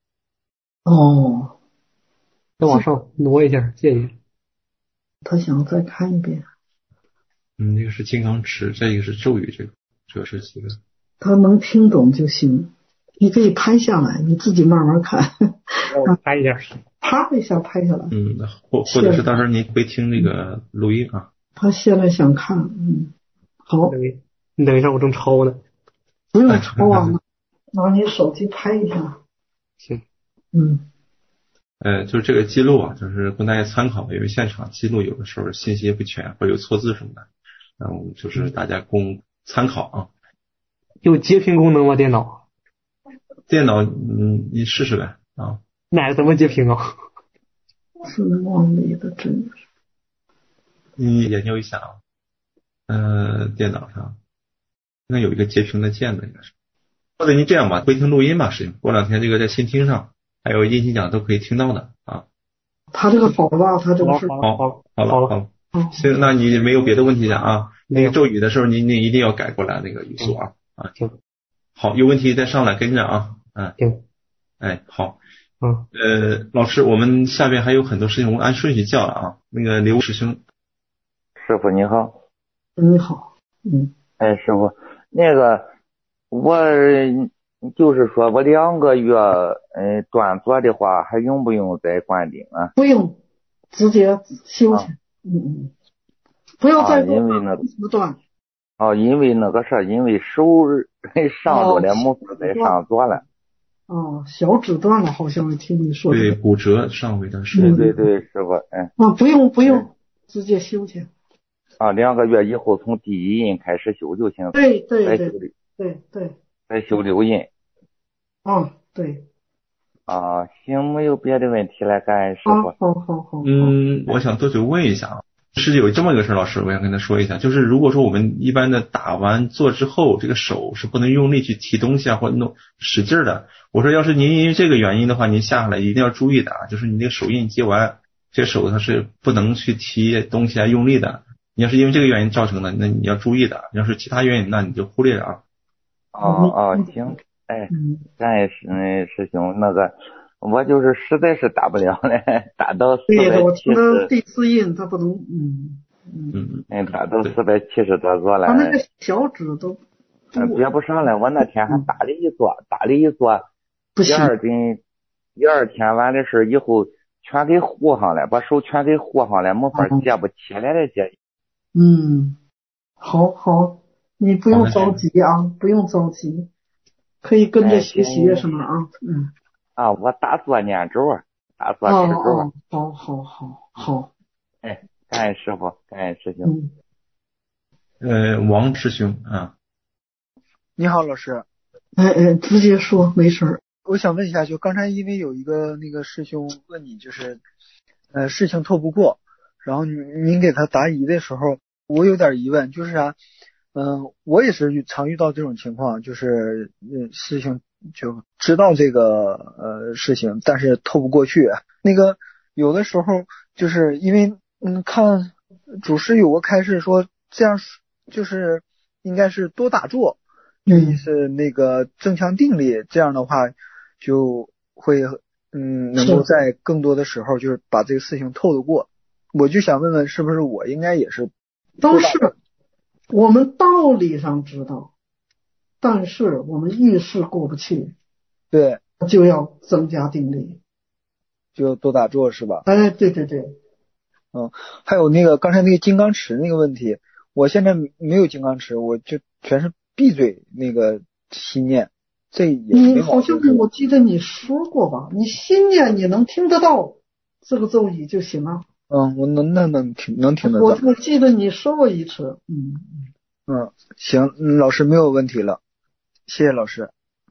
哦， 再往上挪一下，谢谢。 他想再看一遍。 嗯，那个是金刚持，这个是咒语，这个这是几个？ 他能听懂就行。你可以拍下来，你自己慢慢看。 我拍一下， 啪一下拍下来。 嗯，或或者是到时候你会听那个录音啊。 他现在想看，嗯，好。 你等一下，我正抄呢。 不用抄啊，拿你手机拍一下。 行。 嗯。 呃，就是这个记录啊，就是供大家参考，因为现场记录有的时候信息不全，或者有错字什么的，然后就是大家供参考啊。 有截屏功能吗？电脑？ 电脑，嗯，你试试呗啊。 哪怎么截屏啊？ 是往里的真是。 你研究一下啊。呃，电脑上那有一个截屏的键的，应该是。或者你这样吧，回听录音吧，实际过两天这个在新听上。还有音信讲都可以听到的啊。 他这个好吧，他这个是好，好，好了，好了，行，那你没有别的问题讲啊？那个咒语的时候，你你一定要改过来那个语速啊啊。 行， 好，有问题再上来跟着啊。嗯， 行， 哎，好， 嗯， 呃，老师，我们下边还有很多事情，我们按顺序叫了啊。那个刘师兄， 师傅你好。 你好，嗯， 哎，师傅，那个我就是说我两个月嗯断做的话，还用不用再灌顶啊？ 不用，直接休息。 啊、 嗯嗯，不要再啊、因为那个断。 哦，因为那个事儿，因为手上着了，没法再上做了。 哦，小指断了，好像听你说的。 对，骨折上回的是。 对对对，师傅，嗯。 啊，不用不用，直接休去。 啊，两个月以后从第一印开始修就行。 对对对再修对对。 再修六印。 啊，对。 啊，行，没有别的问题了，感恩师傅。 好好好。 嗯，我想多嘴问一下啊。是有这么一个事，老师，我想跟他说一下，就是如果说我们一般的打完坐之后，这个手是不能用力去提东西啊，或者弄使劲的。我说，要是您因为这个原因的话，您下下来一定要注意的啊，就是你那个手印接完，这手它是不能去提东西啊，用力的。你要是因为这个原因造成的，那你要注意的。要是其他原因，那你就忽略了啊。 哦哦，行，哎，感恩师嗯师兄，那个。我就是实在是打不了了，打到四百七十。 第四印他不能，嗯嗯嗯，打到四百七十多座了。 他那个小指都憋不上了。我那天还打了一座，打了一座，第二天第二天完的事以后，全给糊上了，把手全给糊上了，没法接不起来了接。 嗯，好好，你不用着急啊，不用着急，可以跟着学习什么啊，嗯。 啊，我打坐念咒啊，打坐持咒啊。 好好好好。 哎，感恩师傅，感恩师兄。 嗯、呃，王师兄啊。 你好，老师。 哎哎，直接说，没事儿。 我想问一下，就刚才因为有一个那个师兄问你，就是呃事情透不过，然后您给他答疑的时候，我有点疑问，就是啊，嗯、呃，我也是常遇到这种情况，就是呃事情。就知道这个呃事情，但是透不过去。那个有的时候就是因为嗯看主师有个开示说这样就是应该是多打坐，就是那个增强定力，这样的话就会嗯能够在更多的时候就是把这个事情透得过。我就想问问，是不是我应该也是？ 都是，我们道理上知道。但是我们遇事过不去， 对， 就要增加定力， 就多打坐是吧？ 哎，对对对， 嗯，还有那个刚才那个金刚持那个问题，我现在没有金刚持，我就全是闭嘴那个心念，这也你好像我记得你说过吧？你心念你能听得到这个咒语就行了。 嗯，我能那能听能听得到。 我我记得你说过一次，嗯嗯，行，嗯，老师没有问题了。谢谢老师。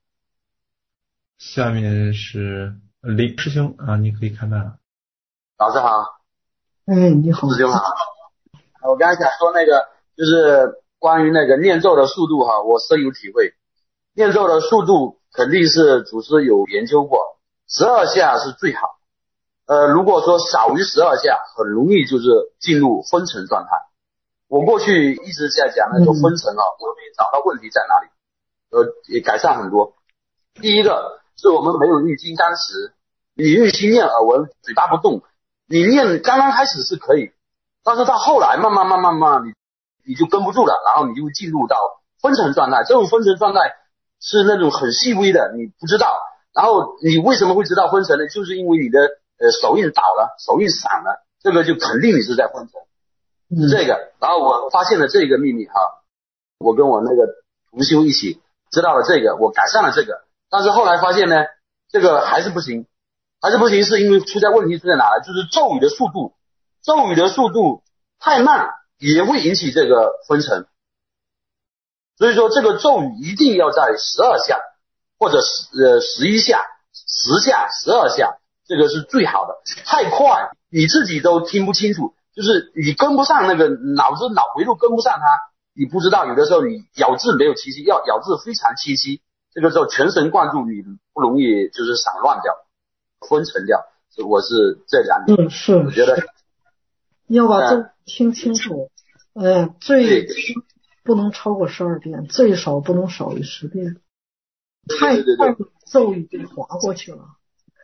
下面是林师兄啊，你可以开麦了。 老师好。 哎，你好。 师兄好。我刚才想说那个，就是关于那个念咒的速度哈，我深有体会。念咒的速度肯定是祖师有研究过，十二下是最好。呃，如果说少于十二下，很容易就是进入昏沉状态。我过去一直在讲那个昏沉啊，我没找到问题在哪里。呃，也改善很多。第一个是我们没有运金刚持，你运心念耳闻，嘴巴不动，你念刚刚开始是可以，但是到后来慢慢慢慢慢慢，你你就跟不住了，然后你就进入到昏沉状态。这种昏沉状态是那种很细微的，你不知道。然后你为什么会知道昏沉呢？就是因为你的呃手印倒了，手印散了，这个就肯定你是在昏沉，是这个。然后我发现了这个秘密哈，我跟我那个同修一起。知道了这个，我改善了这个，但是后来发现呢，这个还是不行，还是不行，是因为出在问题出在哪呢？就是咒语的速度，咒语的速度太慢也会引起这个昏沉，所以说这个咒语一定要在十二下或者十呃十一下、十下、十二下，这个是最好的。太快你自己都听不清楚，就是你跟不上那个脑子脑回路跟不上它。你不知道，有的时候你咬字没有清晰，要咬字非常清晰，这个时候全神贯注，你不容易就是散乱掉、昏沉掉。我是这两点， 嗯，是， 我觉得要把咒听清楚，呃，最不能超过十二遍，最少不能少于十遍。太快的咒语就划过去了，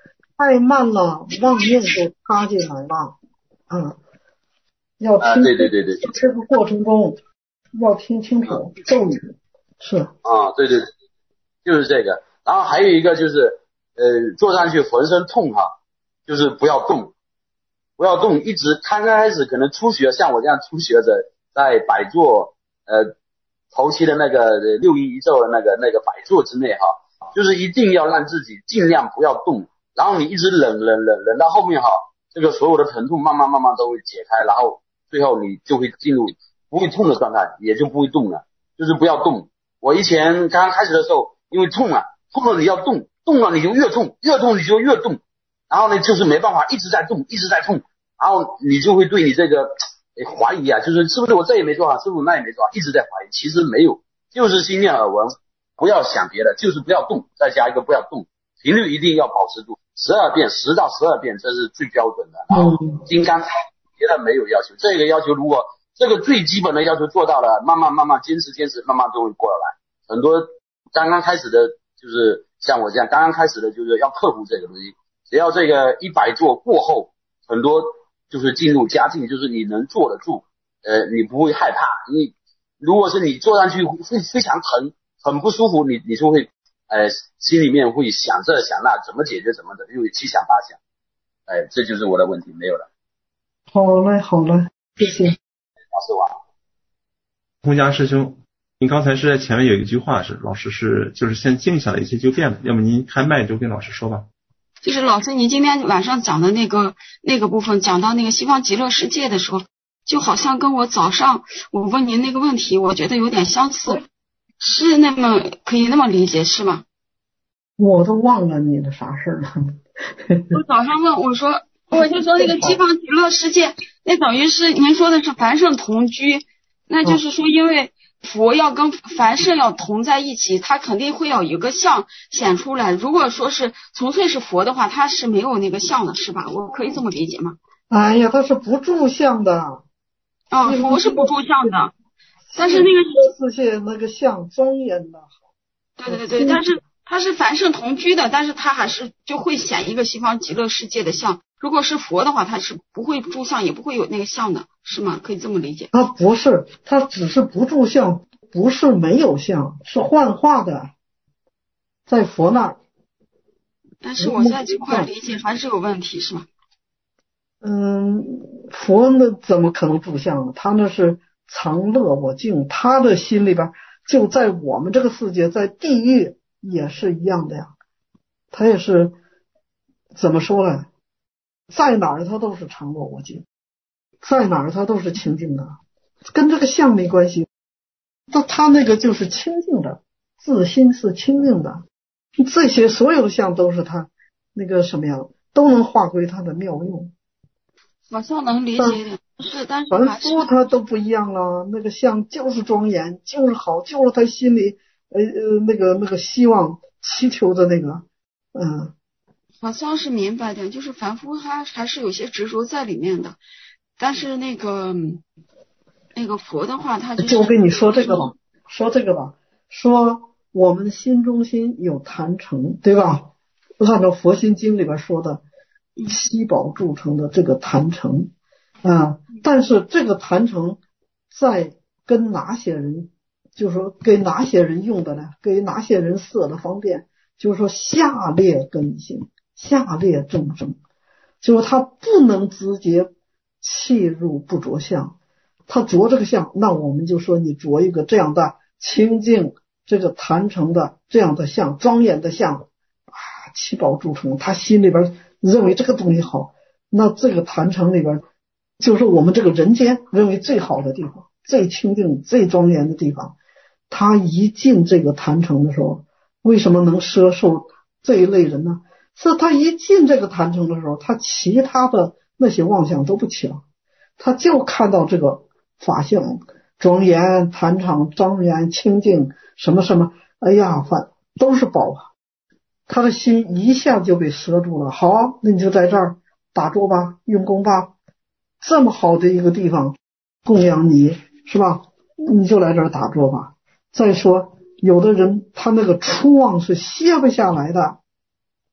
太慢了，妄念就插进来了。嗯，要听、 啊、对对对对， 这个过程中要听清楚咒语。是啊，对对对，就是这个。然后还有一个就是，呃，坐上去浑身痛哈，就是不要动，不要动，一直刚刚开始可能初学，像我这样初学者，在摆坐，呃，头期的那个六阴一咒的那个那个摆坐之内哈，就是一定要让自己尽量不要动，然后你一直忍忍忍忍到后面哈，这个所有的疼痛慢慢慢慢都会解开，然后最后你就会进入不会痛的状态，也就不会动了，就是不要动。我以前刚刚开始的时候，因为痛了，痛了你要动，动了你就越痛，越痛你就越动，然后呢就是没办法一直在动，一直在痛，然后你就会对你这个怀疑啊，就是是不是我这也没做好，是不是那也没做好，一直在怀疑。其实没有，就是心念耳闻，不要想别的，就是不要动，再加一个不要动，频率一定要保持住，十二遍，十到十二遍，这是最标准的。然后金刚别的没有要求，这个要求如果这个最基本的要求做到了，慢慢慢慢坚持坚持，慢慢都会过来。很多刚刚开始的，就是像我这样刚刚开始的，就是要克服这个东西。只要这个一百做过后，很多就是进入佳境，就是你能坐得住，呃，你不会害怕。你如果是你坐上去会非常疼，很不舒服，你你就会呃心里面会想这想那，怎么解决怎么的，又七想八想，哎，这就是我的问题，没有了。 好嘞，好嘞，谢谢。 老师晚。 洪家师兄，您刚才是在前面有一句话是老师是就是先静下来，一切就变了，要么您开麦就跟老师说吧。 就是老师，你今天晚上讲的那个那个部分，讲到那个西方极乐世界的时候，就好像跟我早上我问您那个问题，我觉得有点相似，是那么可以那么理解是吗？ 我都忘了你的啥事了。 我早上问我说，我就说那个西方极乐世界，那等于是您说的是凡圣同居，那就是说因为佛要跟凡圣要同在一起，他肯定会有一个相显出来。如果说是纯粹是佛的话，他是没有那个相的，是吧？我可以这么理解吗？ 哎呀，他是不住相的。 哦，佛是不住相的，但是那个世界那个相庄严的。 对对对，但是他是凡圣同居的，但是他还是就会显一个西方极乐世界的相。如果是佛的话，他是不会住相，也不会有那个相的，是吗？可以这么理解？ 他不是，他只是不住相，不是没有相，是幻化的，在佛那儿。 但是我在这块理解还是有问题，是吗？ 嗯，佛那怎么可能住相呢？他那是常乐我净，他的心里边就在我们这个世界，在地狱也是一样的呀。他也是怎么说呢？在哪儿他都是常乐我净，在哪儿他都是清净的，跟这个相没关系。他他那个就是清净的，自心是清净的，这些所有的相都是他那个什么样，都能化归他的妙用。 好像能理解点，是，但是凡夫他都不一样了，那个相就是庄严，就是好，就是他心里呃呃那个那个希望祈求的那个，嗯。 好像是明白的，就是凡夫他还是有些执着在里面的，但是那个那个佛的话，他、就是、 就跟你说这个吧，说这个吧，说我们心中心有坛城，对吧？按照佛心经里边说的，七宝铸成的这个坛城啊，但是这个坛城在跟哪些人，就是说给哪些人用的呢？给哪些人设的方便？就是说下列根性。下列众生，就是他不能直接契入不着相，他着这个相，那我们就说你着一个这样的清净这个坛城的这样的相，庄严的相啊，七宝铸成，他心里边认为这个东西好，那这个坛城里边就是我们这个人间认为最好的地方，最清净最庄严的地方。他一进这个坛城的时候，为什么能摄受这一类人呢？是他一进这个坛城的时候，他其他的那些妄想都不起了，他就看到这个法相庄严，坛场庄严清净，什么什么，哎呀，反都是宝啊！他的心一下就被摄住了。好，那你就在这儿打坐吧，用功吧，这么好的一个地方供养你，是吧？你就来这儿打坐吧。再说，有的人他那个初妄是歇不下来的。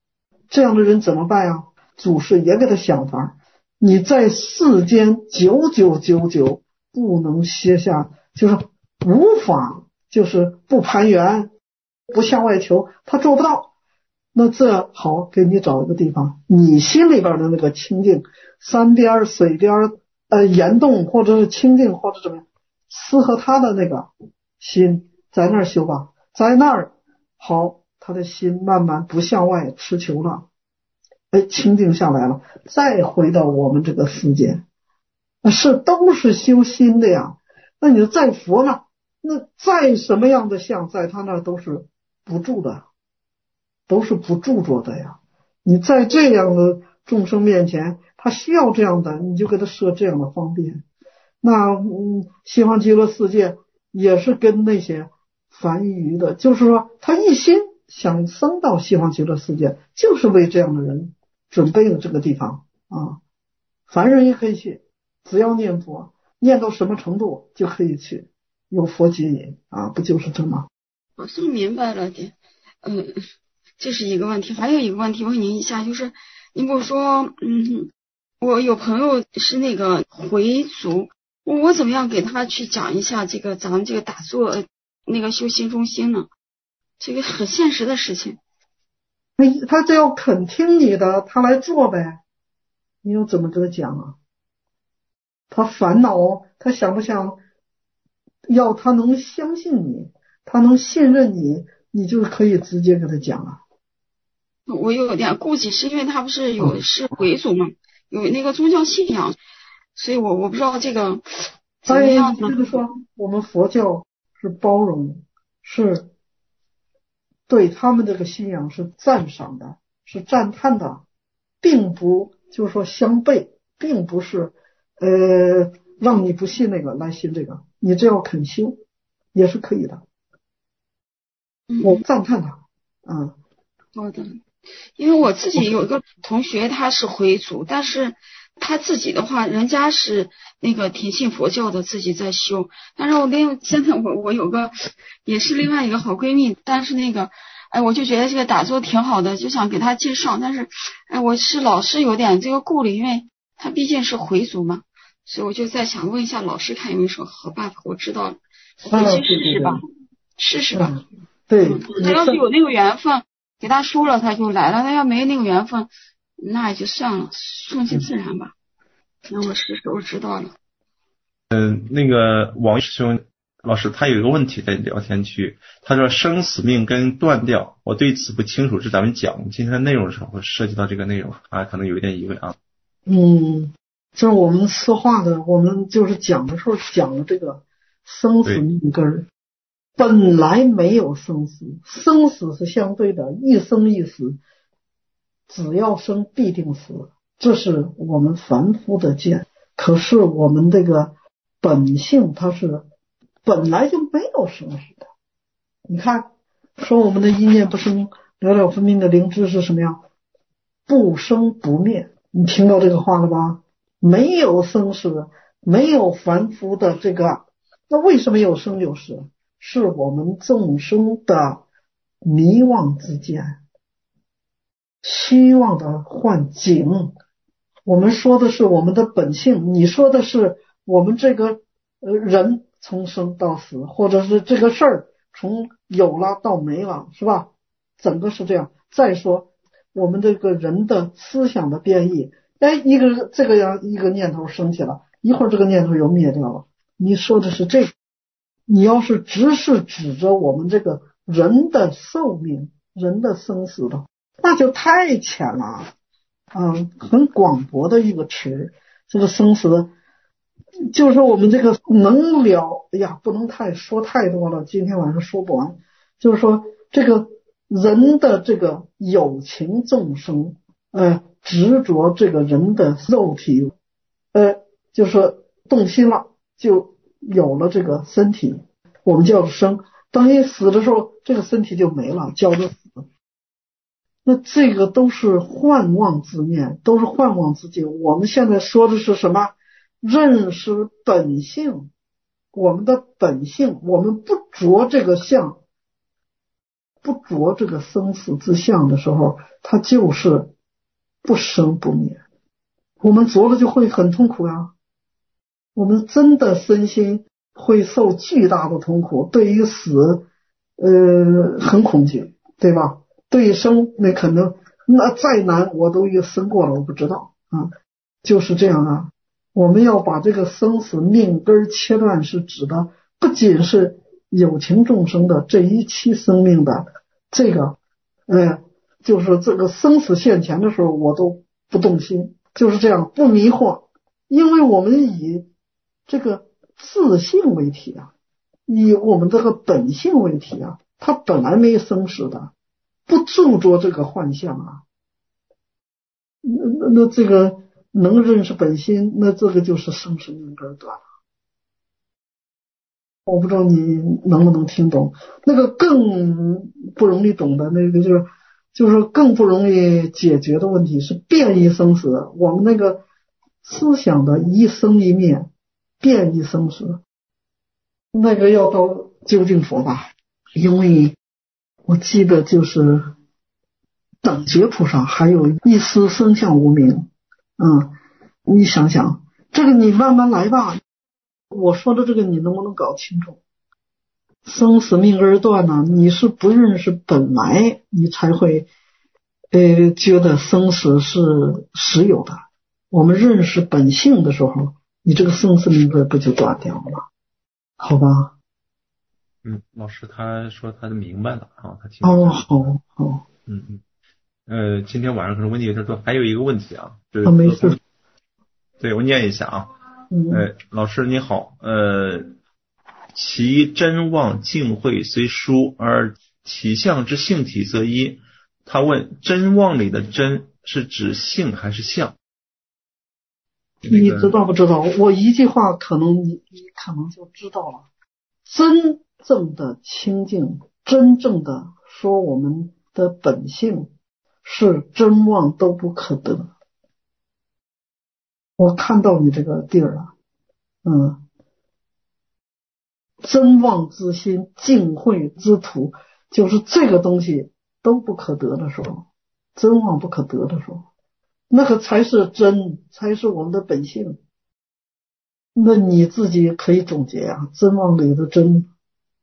这样的人怎么办呀？祖师也给他想法，你在世间久久久久不能歇下，就是无法，就是不攀缘，不向外求，他做不到。那这好，给你找一个地方，你心里边的那个清净，山边水边呃岩洞，或者是清净，或者怎么样，适合他的那个心，在那儿修吧，在那儿好，他的心慢慢不向外持求了，哎，清净下来了，再回到我们这个世界，是都是修心的呀。那你再佛呢？那再什么样的相，在他那儿都是不住的，都是不著作的呀。你在这样的众生面前，他需要这样的，你就给他设这样的方便。那嗯，西方极乐世界也是跟那些凡愚的，就是说他一心想升到西方极乐世界，就是为这样的人准备了这个地方啊。凡人也可以去，只要念佛，念到什么程度就可以去，有佛接引啊，不就是这吗？ 我是明白了的，嗯。这是一个问题，还有一个问题问您一下，就是您不是说，嗯，我有朋友是那个回族，我怎么样给他去讲一下这个咱们这个打坐那个修心中心呢？这个很现实的事情。 他只要肯听你的，他来做呗，你又怎么跟他讲啊？他烦恼，他想不想要他能相信你，他能信任你，你就可以直接跟他讲啊。 我有点顾忌，是因为他不是有是回族嘛，有那个宗教信仰，所以我我不知道这个怎么样呢？ 就是说，我们佛教是包容，是对他们这个信仰是赞赏的，是赞叹的，并不就是说相悖，并不是呃让你不信那个来信这个，你只要肯修也是可以的。我赞叹他，嗯， 好的。因为我自己有一个同学，他是回族，但是他自己的话，人家是那个挺信佛教的，自己在修。但是我另现在我我有个也是另外一个好闺蜜，但是那个哎，我就觉得这个打坐挺好的，就想给她介绍。但是哎，我是老是有点这个顾虑，因为她毕竟是回族嘛，所以我就在想问一下老师，看有没有什么好办法。我知道了，我回去试试吧，嗯、试试吧。 嗯、对， 他、嗯、要是有那个缘分。给他说了他就来了，他要没那个缘分那也就算了，顺其自然吧。那我试试，我知道了。 嗯，那个王师兄老师他有一个问题在聊天区，他说生死命根断掉，我对此不清楚，是咱们讲今天的内容的时候会涉及到这个内容啊，可能有一点疑问啊。 嗯，就是我们说话的，我们就是讲的时候讲了这个生死命根，本来没有生死，生死是相对的，一生一死，只要生必定死，这是我们凡夫的见。可是我们这个本性它是本来就没有生死的。你看说我们的一念不生，了了分明的灵知是什么样？不生不灭，你听到这个话了吧？没有生死，没有凡夫的这个，那为什么有生有死？是我们众生的迷妄之见，希望的幻境。我们说的是我们的本性，你说的是我们这个呃人从生到死，或者是这个事儿从有了到没了，是吧？整个是这样。再说我们这个人的思想的变异，哎，一个这个样一个念头升起了，一会儿这个念头又灭掉了。你说的是这个。你要是只是指着我们这个人的寿命、人的生死的，那就太浅了，嗯，很广博的一个词。这个生死，就是我们这个能了，哎呀，不能太说太多了，今天晚上说不完。就是说，这个人的这个有情众生，呃，执着这个人的肉体，呃，就是说动心了，就有了这个身体，我们叫生，等于死的时候这个身体就没了，叫做死。那这个都是幻妄之念，都是幻妄之境。我们现在说的是什么？认识本性，我们的本性，我们不着这个相， 不着这个生死之相的时候，它就是不生不灭。我们着了就会很痛苦啊，我们真的身心会受巨大的痛苦，对于死呃很恐惧，对吧？对于生那可能那再难我都也生过了，我不知道啊，就是这样啊。我们要把这个生死命根切断，是指的不仅是有情众生的这一期生命的这个呃就是这个生死现前的时候我都不动心，就是这样不迷惑，因为我们以这个自性为体啊，以我们这个本性为体啊，它本来没生死的，不著着这个幻象啊，那那这个能认识本心，那这个就是生死命根断了。我不知道你能不能听懂，那个更不容易懂的那个就是就是更不容易解决的问题是变异生死，我们那个思想的一生一灭，变异生死，那个要到究竟佛吧。因为我记得就是等觉菩萨还有一丝生相无明，嗯，你想想这个你慢慢来吧，我说的这个你能不能搞清楚？生死命根断呢，你是不认识本来，你才会呃觉得生死是实有的。我们认识本性的时候，你这个生死命根不就断掉了吗？好吧？ 嗯，老师他说他明白了啊，他听哦，好好， 嗯嗯，呃，今天晚上可能问题有点多，还有一个问题啊，就是、 啊、没事， 对我念一下啊， 嗯， 呃，老师你好，呃，其真妄净慧虽殊，而体相之性体则一。他问真妄里的真是指性还是相？ 你知道不知道？我一句话可能你你可能就知道了。真正的清净，真正的说我们的本性是真妄都不可得。我看到你这个地儿了，嗯，真妄之心，净慧之土，就是这个东西都不可得的时候，真妄不可得的时候，那个才是真，才是我们的本性。那你自己可以总结啊，真妄里的真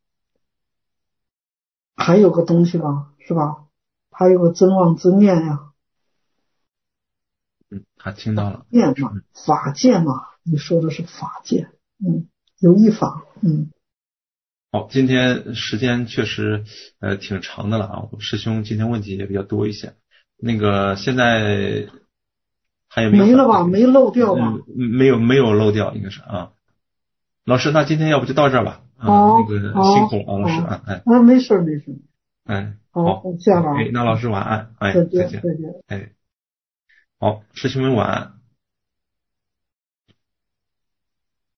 还有个东西吧，是吧？还有个真妄之念呀、啊。 嗯，他听到了。 念嘛，法界嘛，你说的是法界，嗯，有一法，嗯。 好，今天时间确实呃挺长的了啊，师兄今天问题也比较多一些。那个现在还有没有没了吧？没漏掉吧？ 嗯，没有没有漏掉，应该是啊。老师，那今天要不就到这儿吧？啊， 哦、 那个辛苦了啊，老师啊，哎， 啊，没事没事， 哎， 好，下了， 哎，那老师晚安，哎， 再见再见， 再见， 哎，好，师兄们晚安。